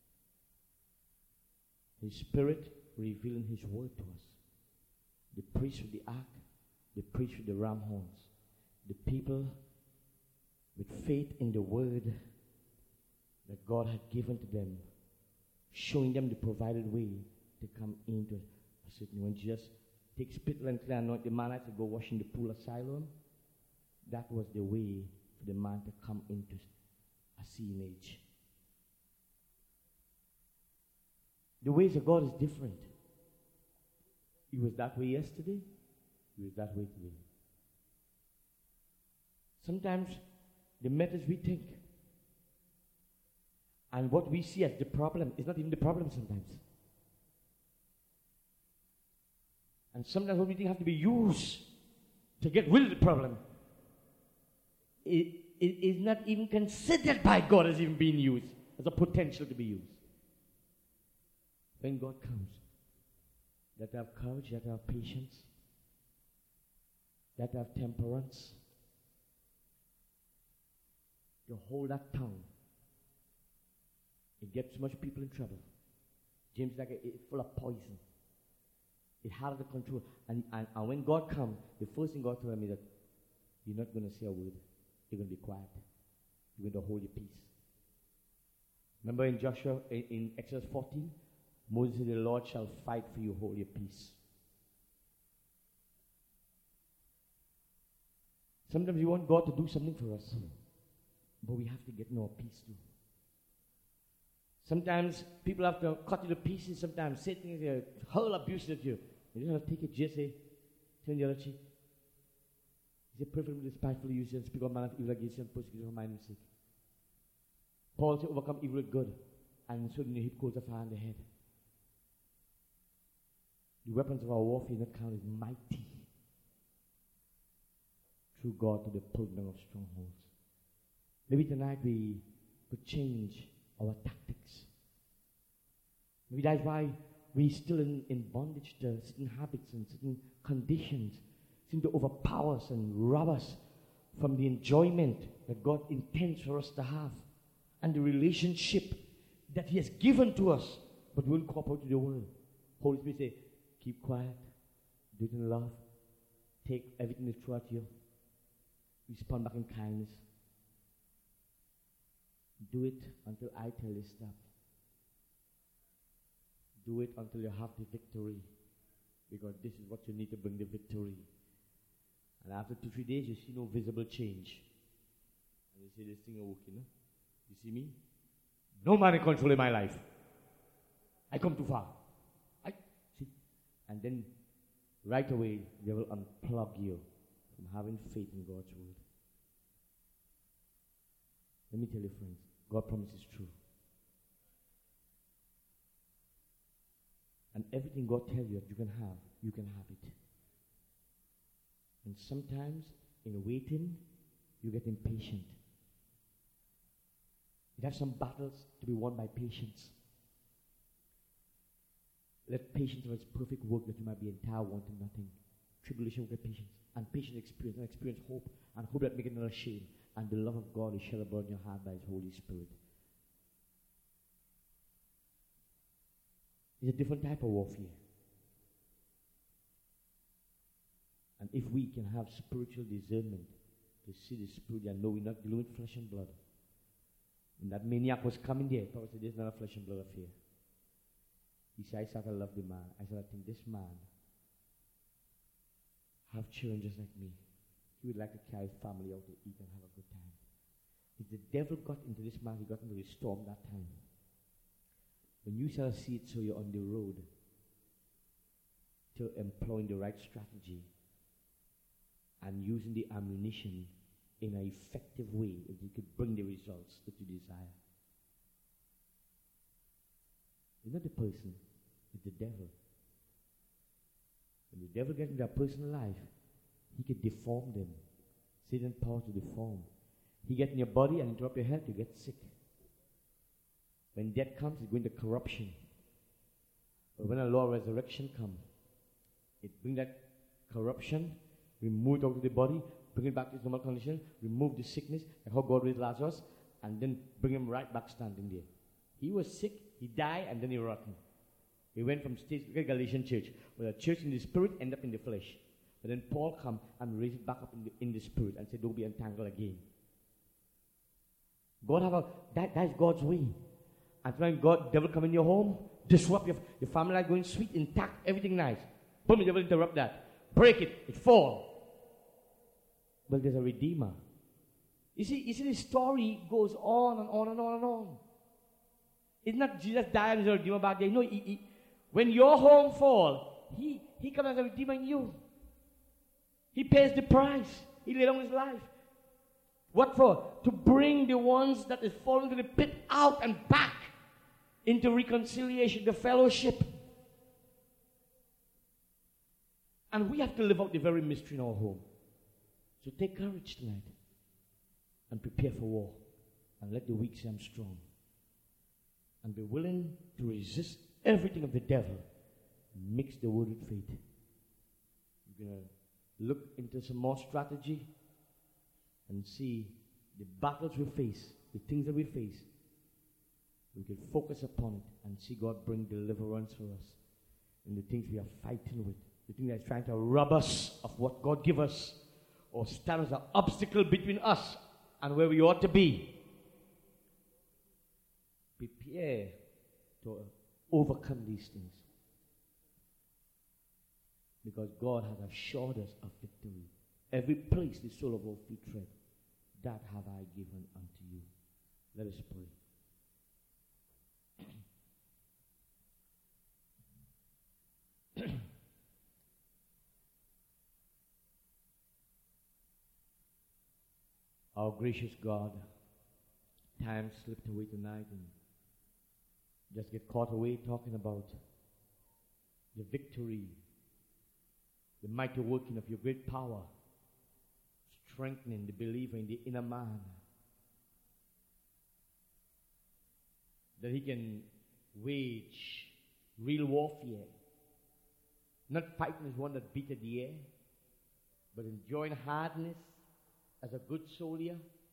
His Spirit revealing his word to us. The priest with the ark, the priest with the ram horns, the people with faith in the word that God had given to them, showing them the provided way to come into a certain. When Jesus takes spittle and clay and anoint the man to go wash in the pool of Siloam, that was the way for the man to come into a seeing age. The ways of God is different. He was that way yesterday. He was that way today. Sometimes the methods we think and what we see as the problem is not even the problem sometimes. And sometimes what we think has to be used to get rid of the problem, it, it is not even considered by God as even being used, as a potential to be used. When God comes, that have courage, that have patience, that have temperance, to hold that tongue It gets much people in trouble. James is like a, it's full of poison. It's hard to control. And, and, and when God comes, the first thing God told me that you're not going to say a word. You're going to be quiet. You're going to hold your peace. Remember in Joshua, in, in Exodus fourteen, Moses said, the Lord shall fight for you, hold your peace. Sometimes we want God to do something for us, but we have to get in our peace too. Sometimes people have to cut you to pieces. Sometimes say things, they hurl abuse at you. You don't have to take it, just say, turn the other cheek. He said, perfectly despitefully use and speak of man of evil against you and persecute for my name's sake. Paul said, overcome evil with good, and so in the heap coals of fire on the head. The weapons of our warfare in that count is mighty through God to the pulling down of strongholds. Maybe tonight we could change our tactics. Maybe that's why we're still in, in bondage to certain habits and certain conditions seem to overpower us and rob us from the enjoyment that God intends for us to have and the relationship that He has given to us, but we won't cooperate to the world. Holy Spirit say, keep quiet, do it in love, take everything that's thrown at you, respond back in kindness. Do it until I tell you stop. Do it until you have the victory, because this is what you need to bring the victory. And after two, three days, you see no visible change. And you say, this thing is working, no? You see me? No man in control in my life. I come too far. I see. And then, right away, they will unplug you from having faith in God's word. Let me tell you, friends, God promises true. And everything God tells you that you can have, you can have it. And sometimes, in waiting, you get impatient. You have some battles to be won by patience. Let patience have its perfect work that you might be entire, wanting nothing. Tribulation will get patience. And patience experience, and experience hope. And hope that maketh not ashamed. And the love of God is shed abroad in your heart by His Holy Spirit. It's a different type of warfare. And if we can have spiritual discernment to see the Spirit and know we're not dealing with flesh and blood. When that maniac was coming there, Paul said, this is not a flesh and blood affair. He said, I started to love the man. I said, I think this man have children just like me. He would like to carry his family out to eat and have a good time. If the devil got into this man, he got into the storm that time. When you shall see it, so you're on the road to employing the right strategy and using the ammunition in an effective way that you could bring the results that you desire. It's not the person, it's the devil. When the devil gets into a person's life, he can deform them. Satan's power to deform. He gets in your body and interrupt your health, you get sick. When death comes, it's going to corruption. But when a law of resurrection comes, it brings that corruption, remove it out of the body, bring it back to its normal condition, remove the sickness, like how God raised Lazarus, and then bring him right back standing there. He was sick, he died, and then he rotten. He went from stage, look at Galatian church, where the church in the spirit end up in the flesh. But then Paul come and raise it back up in the, in the spirit and say, don't be entangled again. God have a, that, that's God's way. And when God, devil come in your home, disrupt your, your family life going sweet, intact, everything nice. Boom, the devil interrupt that. Break it, it fall. Well, there's a redeemer. You see, you see, the story goes on and on and on and on. It's not Jesus died as a redeemer back there. No, he, he, when your home fall, he, he comes as a redeemer in you. He pays the price. He laid down his life. What for? To bring the ones that is fallen to the pit out and back into reconciliation, the fellowship. And we have to live out the very mystery in our home. So take courage tonight and prepare for war. And let the weak say I'm strong. And be willing to resist everything of the devil. Mix the word with faith. You're going to look into some more strategy and see the battles we face, the things that we face. We can focus upon it and see God bring deliverance for us in the things we are fighting with, the thing that's trying to rob us of what God give us, or stand as an obstacle between us and where we ought to be. Prepare to overcome these things, because God has assured us of victory. Every place the sole of our feet tread, that have I given unto you. Let us pray. Our gracious God, time slipped away tonight and just get caught away talking about the victory, the mighty working of your great power, strengthening the believer in the inner man, that he can wage real warfare, not fighting as one that beat at the air, but enjoying hardness as a good soldier,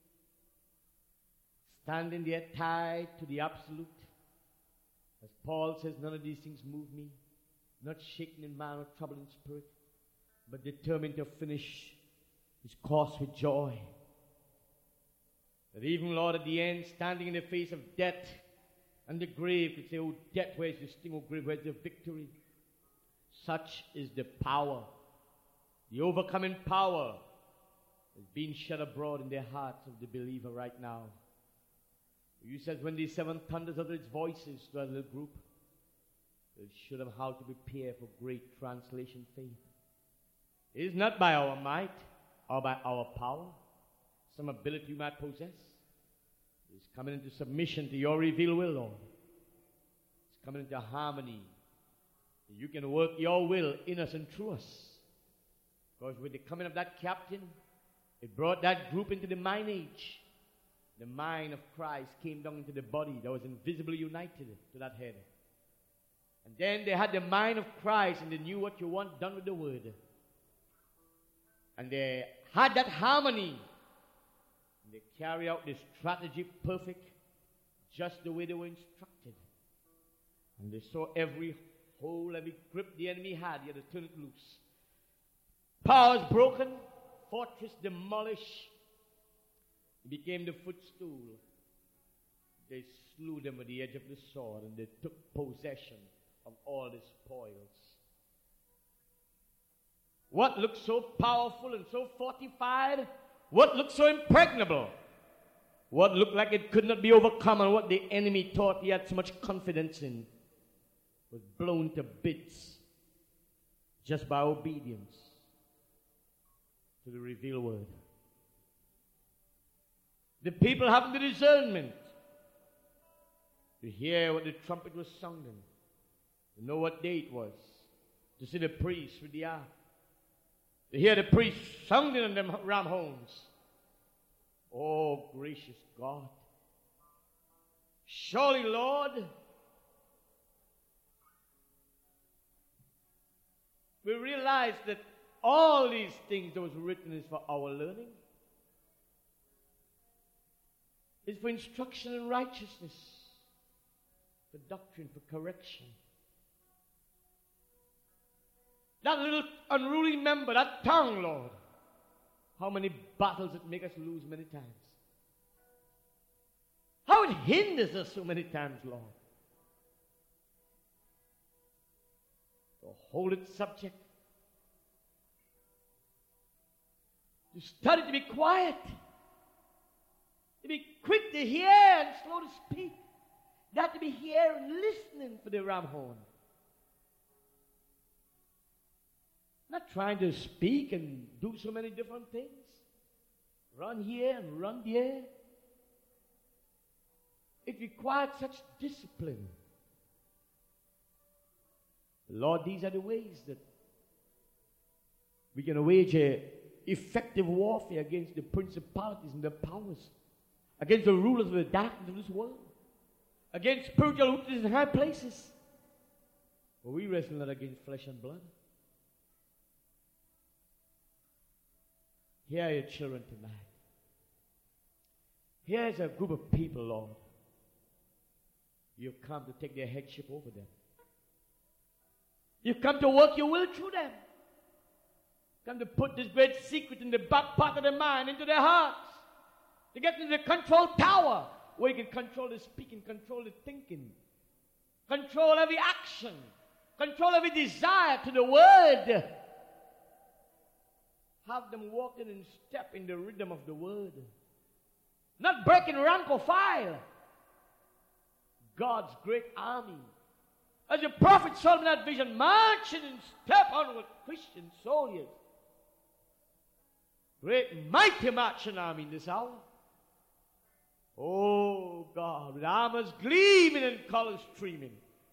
standing there tied to the absolute. As Paul says, none of these things move me, not shaken in mind or troubled in spirit, but determined to finish his course with joy. That even, Lord, at the end, standing in the face of death and the grave, could say, oh, death, where's the sting? Oh, grave, where's the victory? Such is the power, the overcoming power is being shed abroad in the hearts of the believer right now. You said when the seven thunders uttered its voices to our little group, it showed them how to prepare for great translation faith. It is not by our might or by our power, some ability we might possess. It is coming into submission to your revealed will, Lord. It's coming into harmony. You can work your will in us and through us. Because with the coming of that captain, it brought that group into the mind age. The mind of Christ came down into the body that was invisibly united to that head. And then they had the mind of Christ, and they knew what you want done with the word. And they had that harmony. And they carry out the strategy perfect, just the way they were instructed. And they saw every hole, every grip the enemy had, he had to turn it loose. Powers broken, fortress demolished. It became the footstool. They slew them with the edge of the sword, and they took possession of all the spoils. What looked so powerful and so fortified, what looked so impregnable, what looked like it could not be overcome, and what the enemy thought he had so much confidence in, was blown to bits just by obedience to the revealed word. The people having the discernment to hear what the trumpet was sounding, to know what day it was, to see the priest with the ark, to hear the priest sounding on them ram horns. Oh, gracious God. Surely, Lord, we realize that all these things that was written is for our learning. It's for instruction in righteousness, for doctrine, for correction. That little unruly member, that tongue, Lord, how many battles it makes us lose many times. How it hinders us so many times, Lord. To hold it subject, to study to be quiet, to be quick to hear and slow to speak, not to be here and listening for the ram horn. Not trying to speak and do so many different things. Run here and run there. It required such discipline. Lord, these are the ways that we can wage a effective warfare against the principalities and the powers, against the rulers of the darkness of this world, against spiritual wickedness in high places. For we wrestle not against flesh and blood. Here are your children tonight. Here's a group of people, Lord, You've come to take their headship over them. You've come to work your will through them. Come to put this great secret in the back part of their mind, into their hearts. To get into the control tower where you can control the speaking, control the thinking, control every action, control every desire to the word. Have them walking in step in the rhythm of the word. Not breaking rank or file. God's great army. As the prophet saw in that vision, marching in step onward, Christian soldiers. Great mighty marching army in this hour. Oh God, with armors gleaming and colors streaming.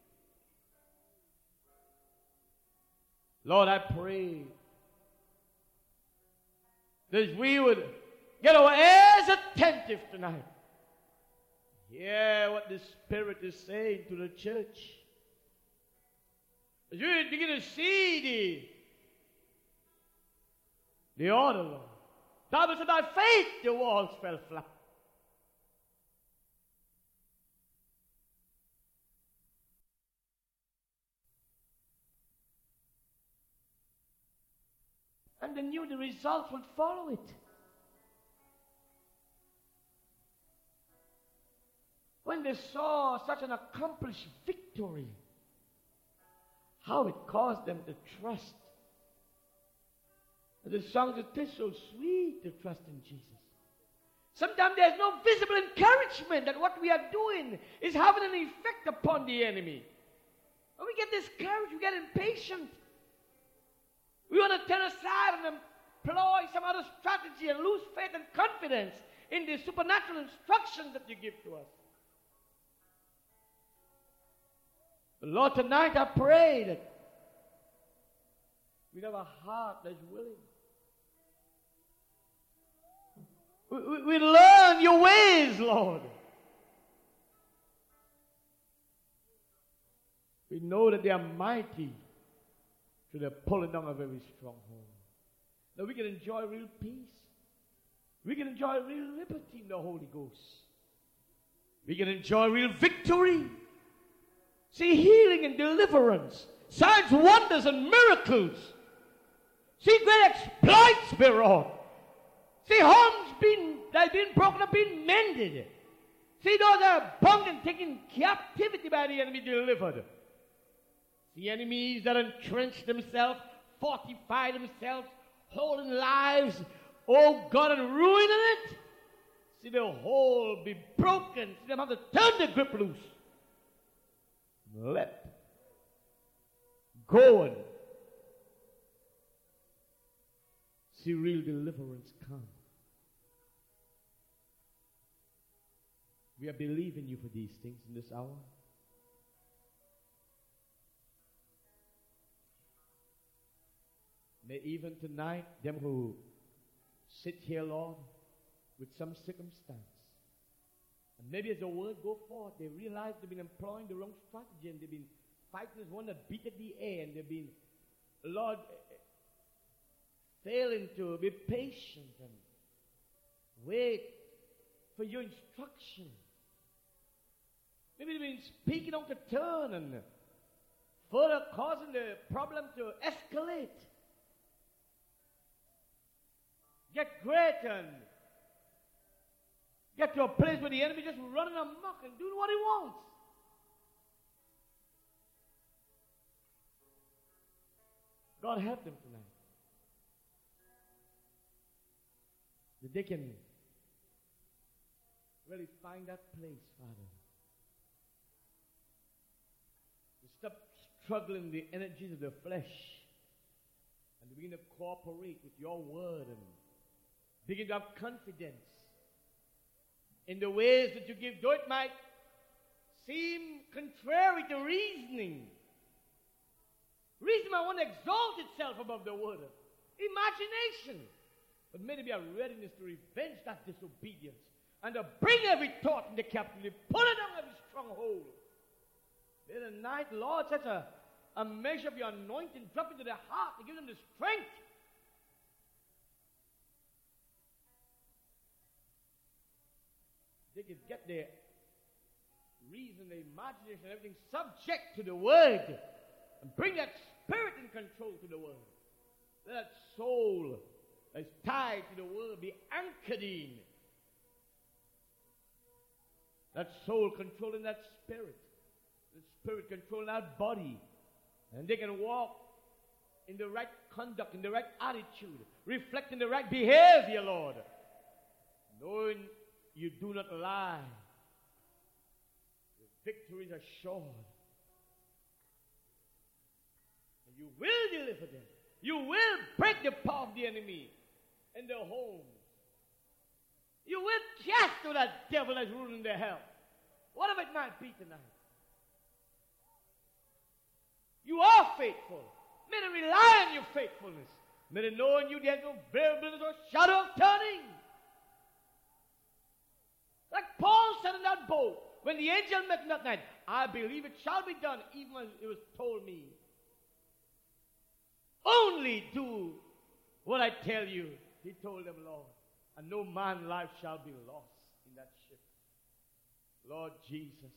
Lord, I pray that we would get our ears attentive tonight. Hear what the Spirit is saying to the church. As we begin to see the, the order, Lord. The Bible said, by faith the walls fell flat. And they knew the results would follow it. When they saw such an accomplished victory, how it caused them to trust. The song said, "'Tis so sweet to trust in Jesus." Sometimes there's no visible encouragement that what we are doing is having an effect upon the enemy. When we get discouraged, we get impatient. We want to turn aside and employ some other strategy and lose faith and confidence in the supernatural instructions that you give to us. But Lord, tonight I pray that we'd have a heart that's willing. We, we, we learn your ways, Lord. We know that they are mighty to the pulling down of every stronghold. That we can enjoy real peace. We can enjoy real liberty in the Holy Ghost. We can enjoy real victory. See healing and deliverance. Signs, wonders, and miracles. See great exploits be wrought. See homes being, that have been broken up, being mended. See those that are bound and taken captivity by the enemy delivered. See enemies that entrench themselves, fortify themselves, holding lives, oh God, and ruining it. See the whole be broken. See them have to turn the grip loose. Let go and see real deliverance come. We are believing you for these things in this hour. May even tonight, them who sit here, Lord, with some circumstance, and maybe as the word go forth, they realize they've been employing the wrong strategy and they've been fighting as one that beat at the air, and they've been, Lord, failing to be patient and wait for your instruction. Maybe they've been speaking out of turn and further causing the problem to escalate. Get great and get to a place where the enemy just running amok and doing what he wants. God help them tonight. That they can really find that place, Father. To stop struggling the energies of the flesh and to begin to cooperate with your word and begin to have confidence in the ways that you give, though it might seem contrary to reasoning. Reason might want to exalt itself above the word. Imagination. But may there be a readiness to revenge that disobedience and to bring every thought into captivity, pull it down every stronghold. May the night, Lord, such a, a measure of your anointing drop into their heart to give them the strength. They could get their reason, the imagination, everything subject to the Word. And bring that spirit in control to the Word. Let that soul that's tied to the Word be anchored in. That soul controlling that spirit. The spirit controlling that body. And they can walk in the right conduct, in the right attitude, reflecting the right behavior, Lord. Knowing you do not lie. The victory is assured. And you will deliver them. You will break the power of the enemy in their homes. You will cast out that devil that's ruling their health. Whatever it might be tonight. You are faithful. May they rely on your faithfulness. May they know in you there's no variableness or shadow of turning. Like Paul said in that boat, when the angel met him that night, I believe it shall be done, even as it was told me. Only do what I tell you, he told them, Lord, and no man's life shall be lost in that ship. Lord Jesus,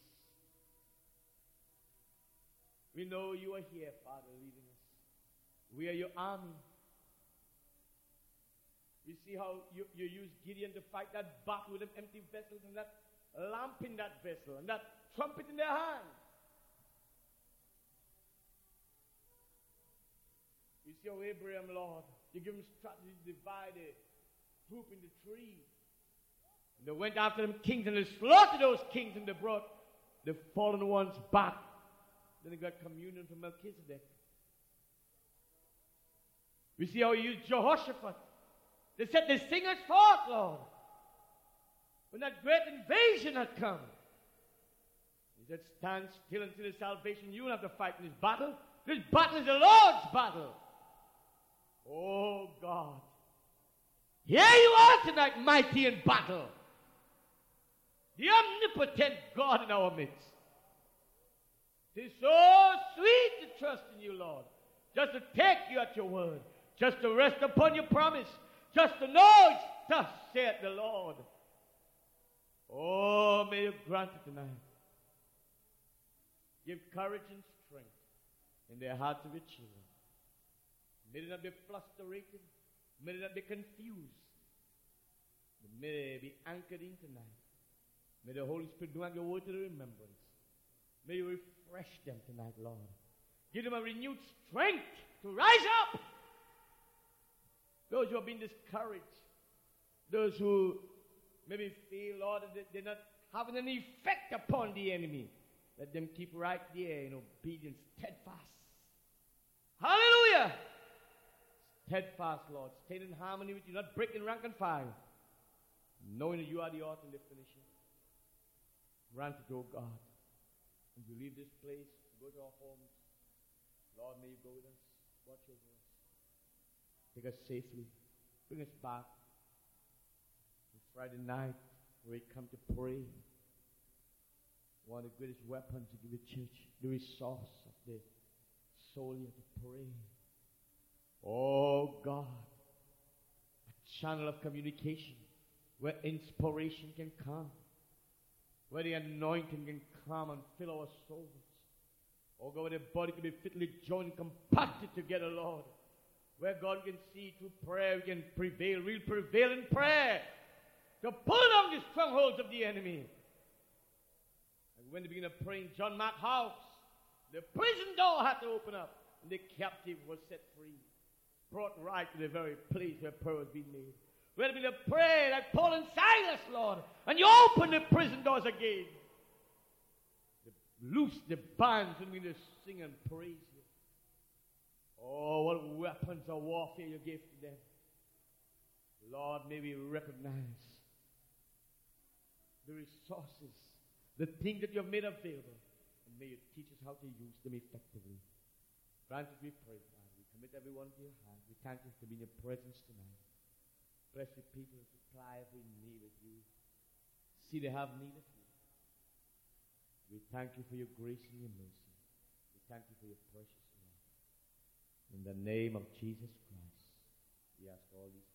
we know you are here, Father, leading us. We are your army. You see how you, you use Gideon to fight that battle with them empty vessels and that lamp in that vessel and that trumpet in their hand. You see how Abraham, Lord, you give him strategy to divide the group into three. And they went after them kings and they slaughtered those kings and they brought the fallen ones back. Then they got communion from Melchizedek. We see how you use Jehoshaphat. They set the singers forth, Lord. When that great invasion had come, he said, stand still until the salvation. You will have to fight in this battle. This battle is the Lord's battle. Oh, God. Here you are tonight, mighty in battle. The omnipotent God in our midst. It is so sweet to trust in you, Lord. Just to take you at your word. Just to rest upon your promise. Just to know it's thus saith the Lord. Oh, may you grant it tonight. Give courage and strength in the hearts of your children. May they not be frustrated. May they not be confused. But may they be anchored in tonight. May the Holy Spirit bring your word to the remembrance. May you refresh them tonight, Lord. Give them a renewed strength to rise up. Those who have been discouraged. Those who maybe feel, Lord, that they're not having any effect upon the enemy. Let them keep right there in obedience, steadfast. Hallelujah! Steadfast, Lord. Staying in harmony with you, not breaking rank and file. Knowing that you are the author and the finisher. Grant it, O God. As we leave this place, go to our homes, Lord, may you go with us. Watch over us. Take us safely. Bring us back. On Friday night, where we come to pray. One of the greatest weapons to give the church, the resource of the soul here to pray. Oh God, a channel of communication where inspiration can come, where the anointing can come and fill our souls. Oh God, where the body can be fitly joined, compacted together, Lord. Where God can see through prayer, we can prevail, we'll prevail in prayer to pull down the strongholds of the enemy. And when they begin to pray in John Mark house, the prison door had to open up, and the captive was set free, brought right to the very place where prayer was being made. When they begin to pray like Paul and Silas, Lord, and you open the prison doors again, loose the bands and begin to sing and praise you. Oh, what weapons of warfare you gave to them. Lord, may we recognize the resources, the things that you have made available, and may you teach us how to use them effectively. Grant it, we pray, God. We commit everyone to your hand. We thank you for being in your presence tonight. Bless your people and supply every need of you. See they have need of you. We thank you for your grace and your mercy. We thank you for your precious love. In the name of Jesus Christ, we ask all these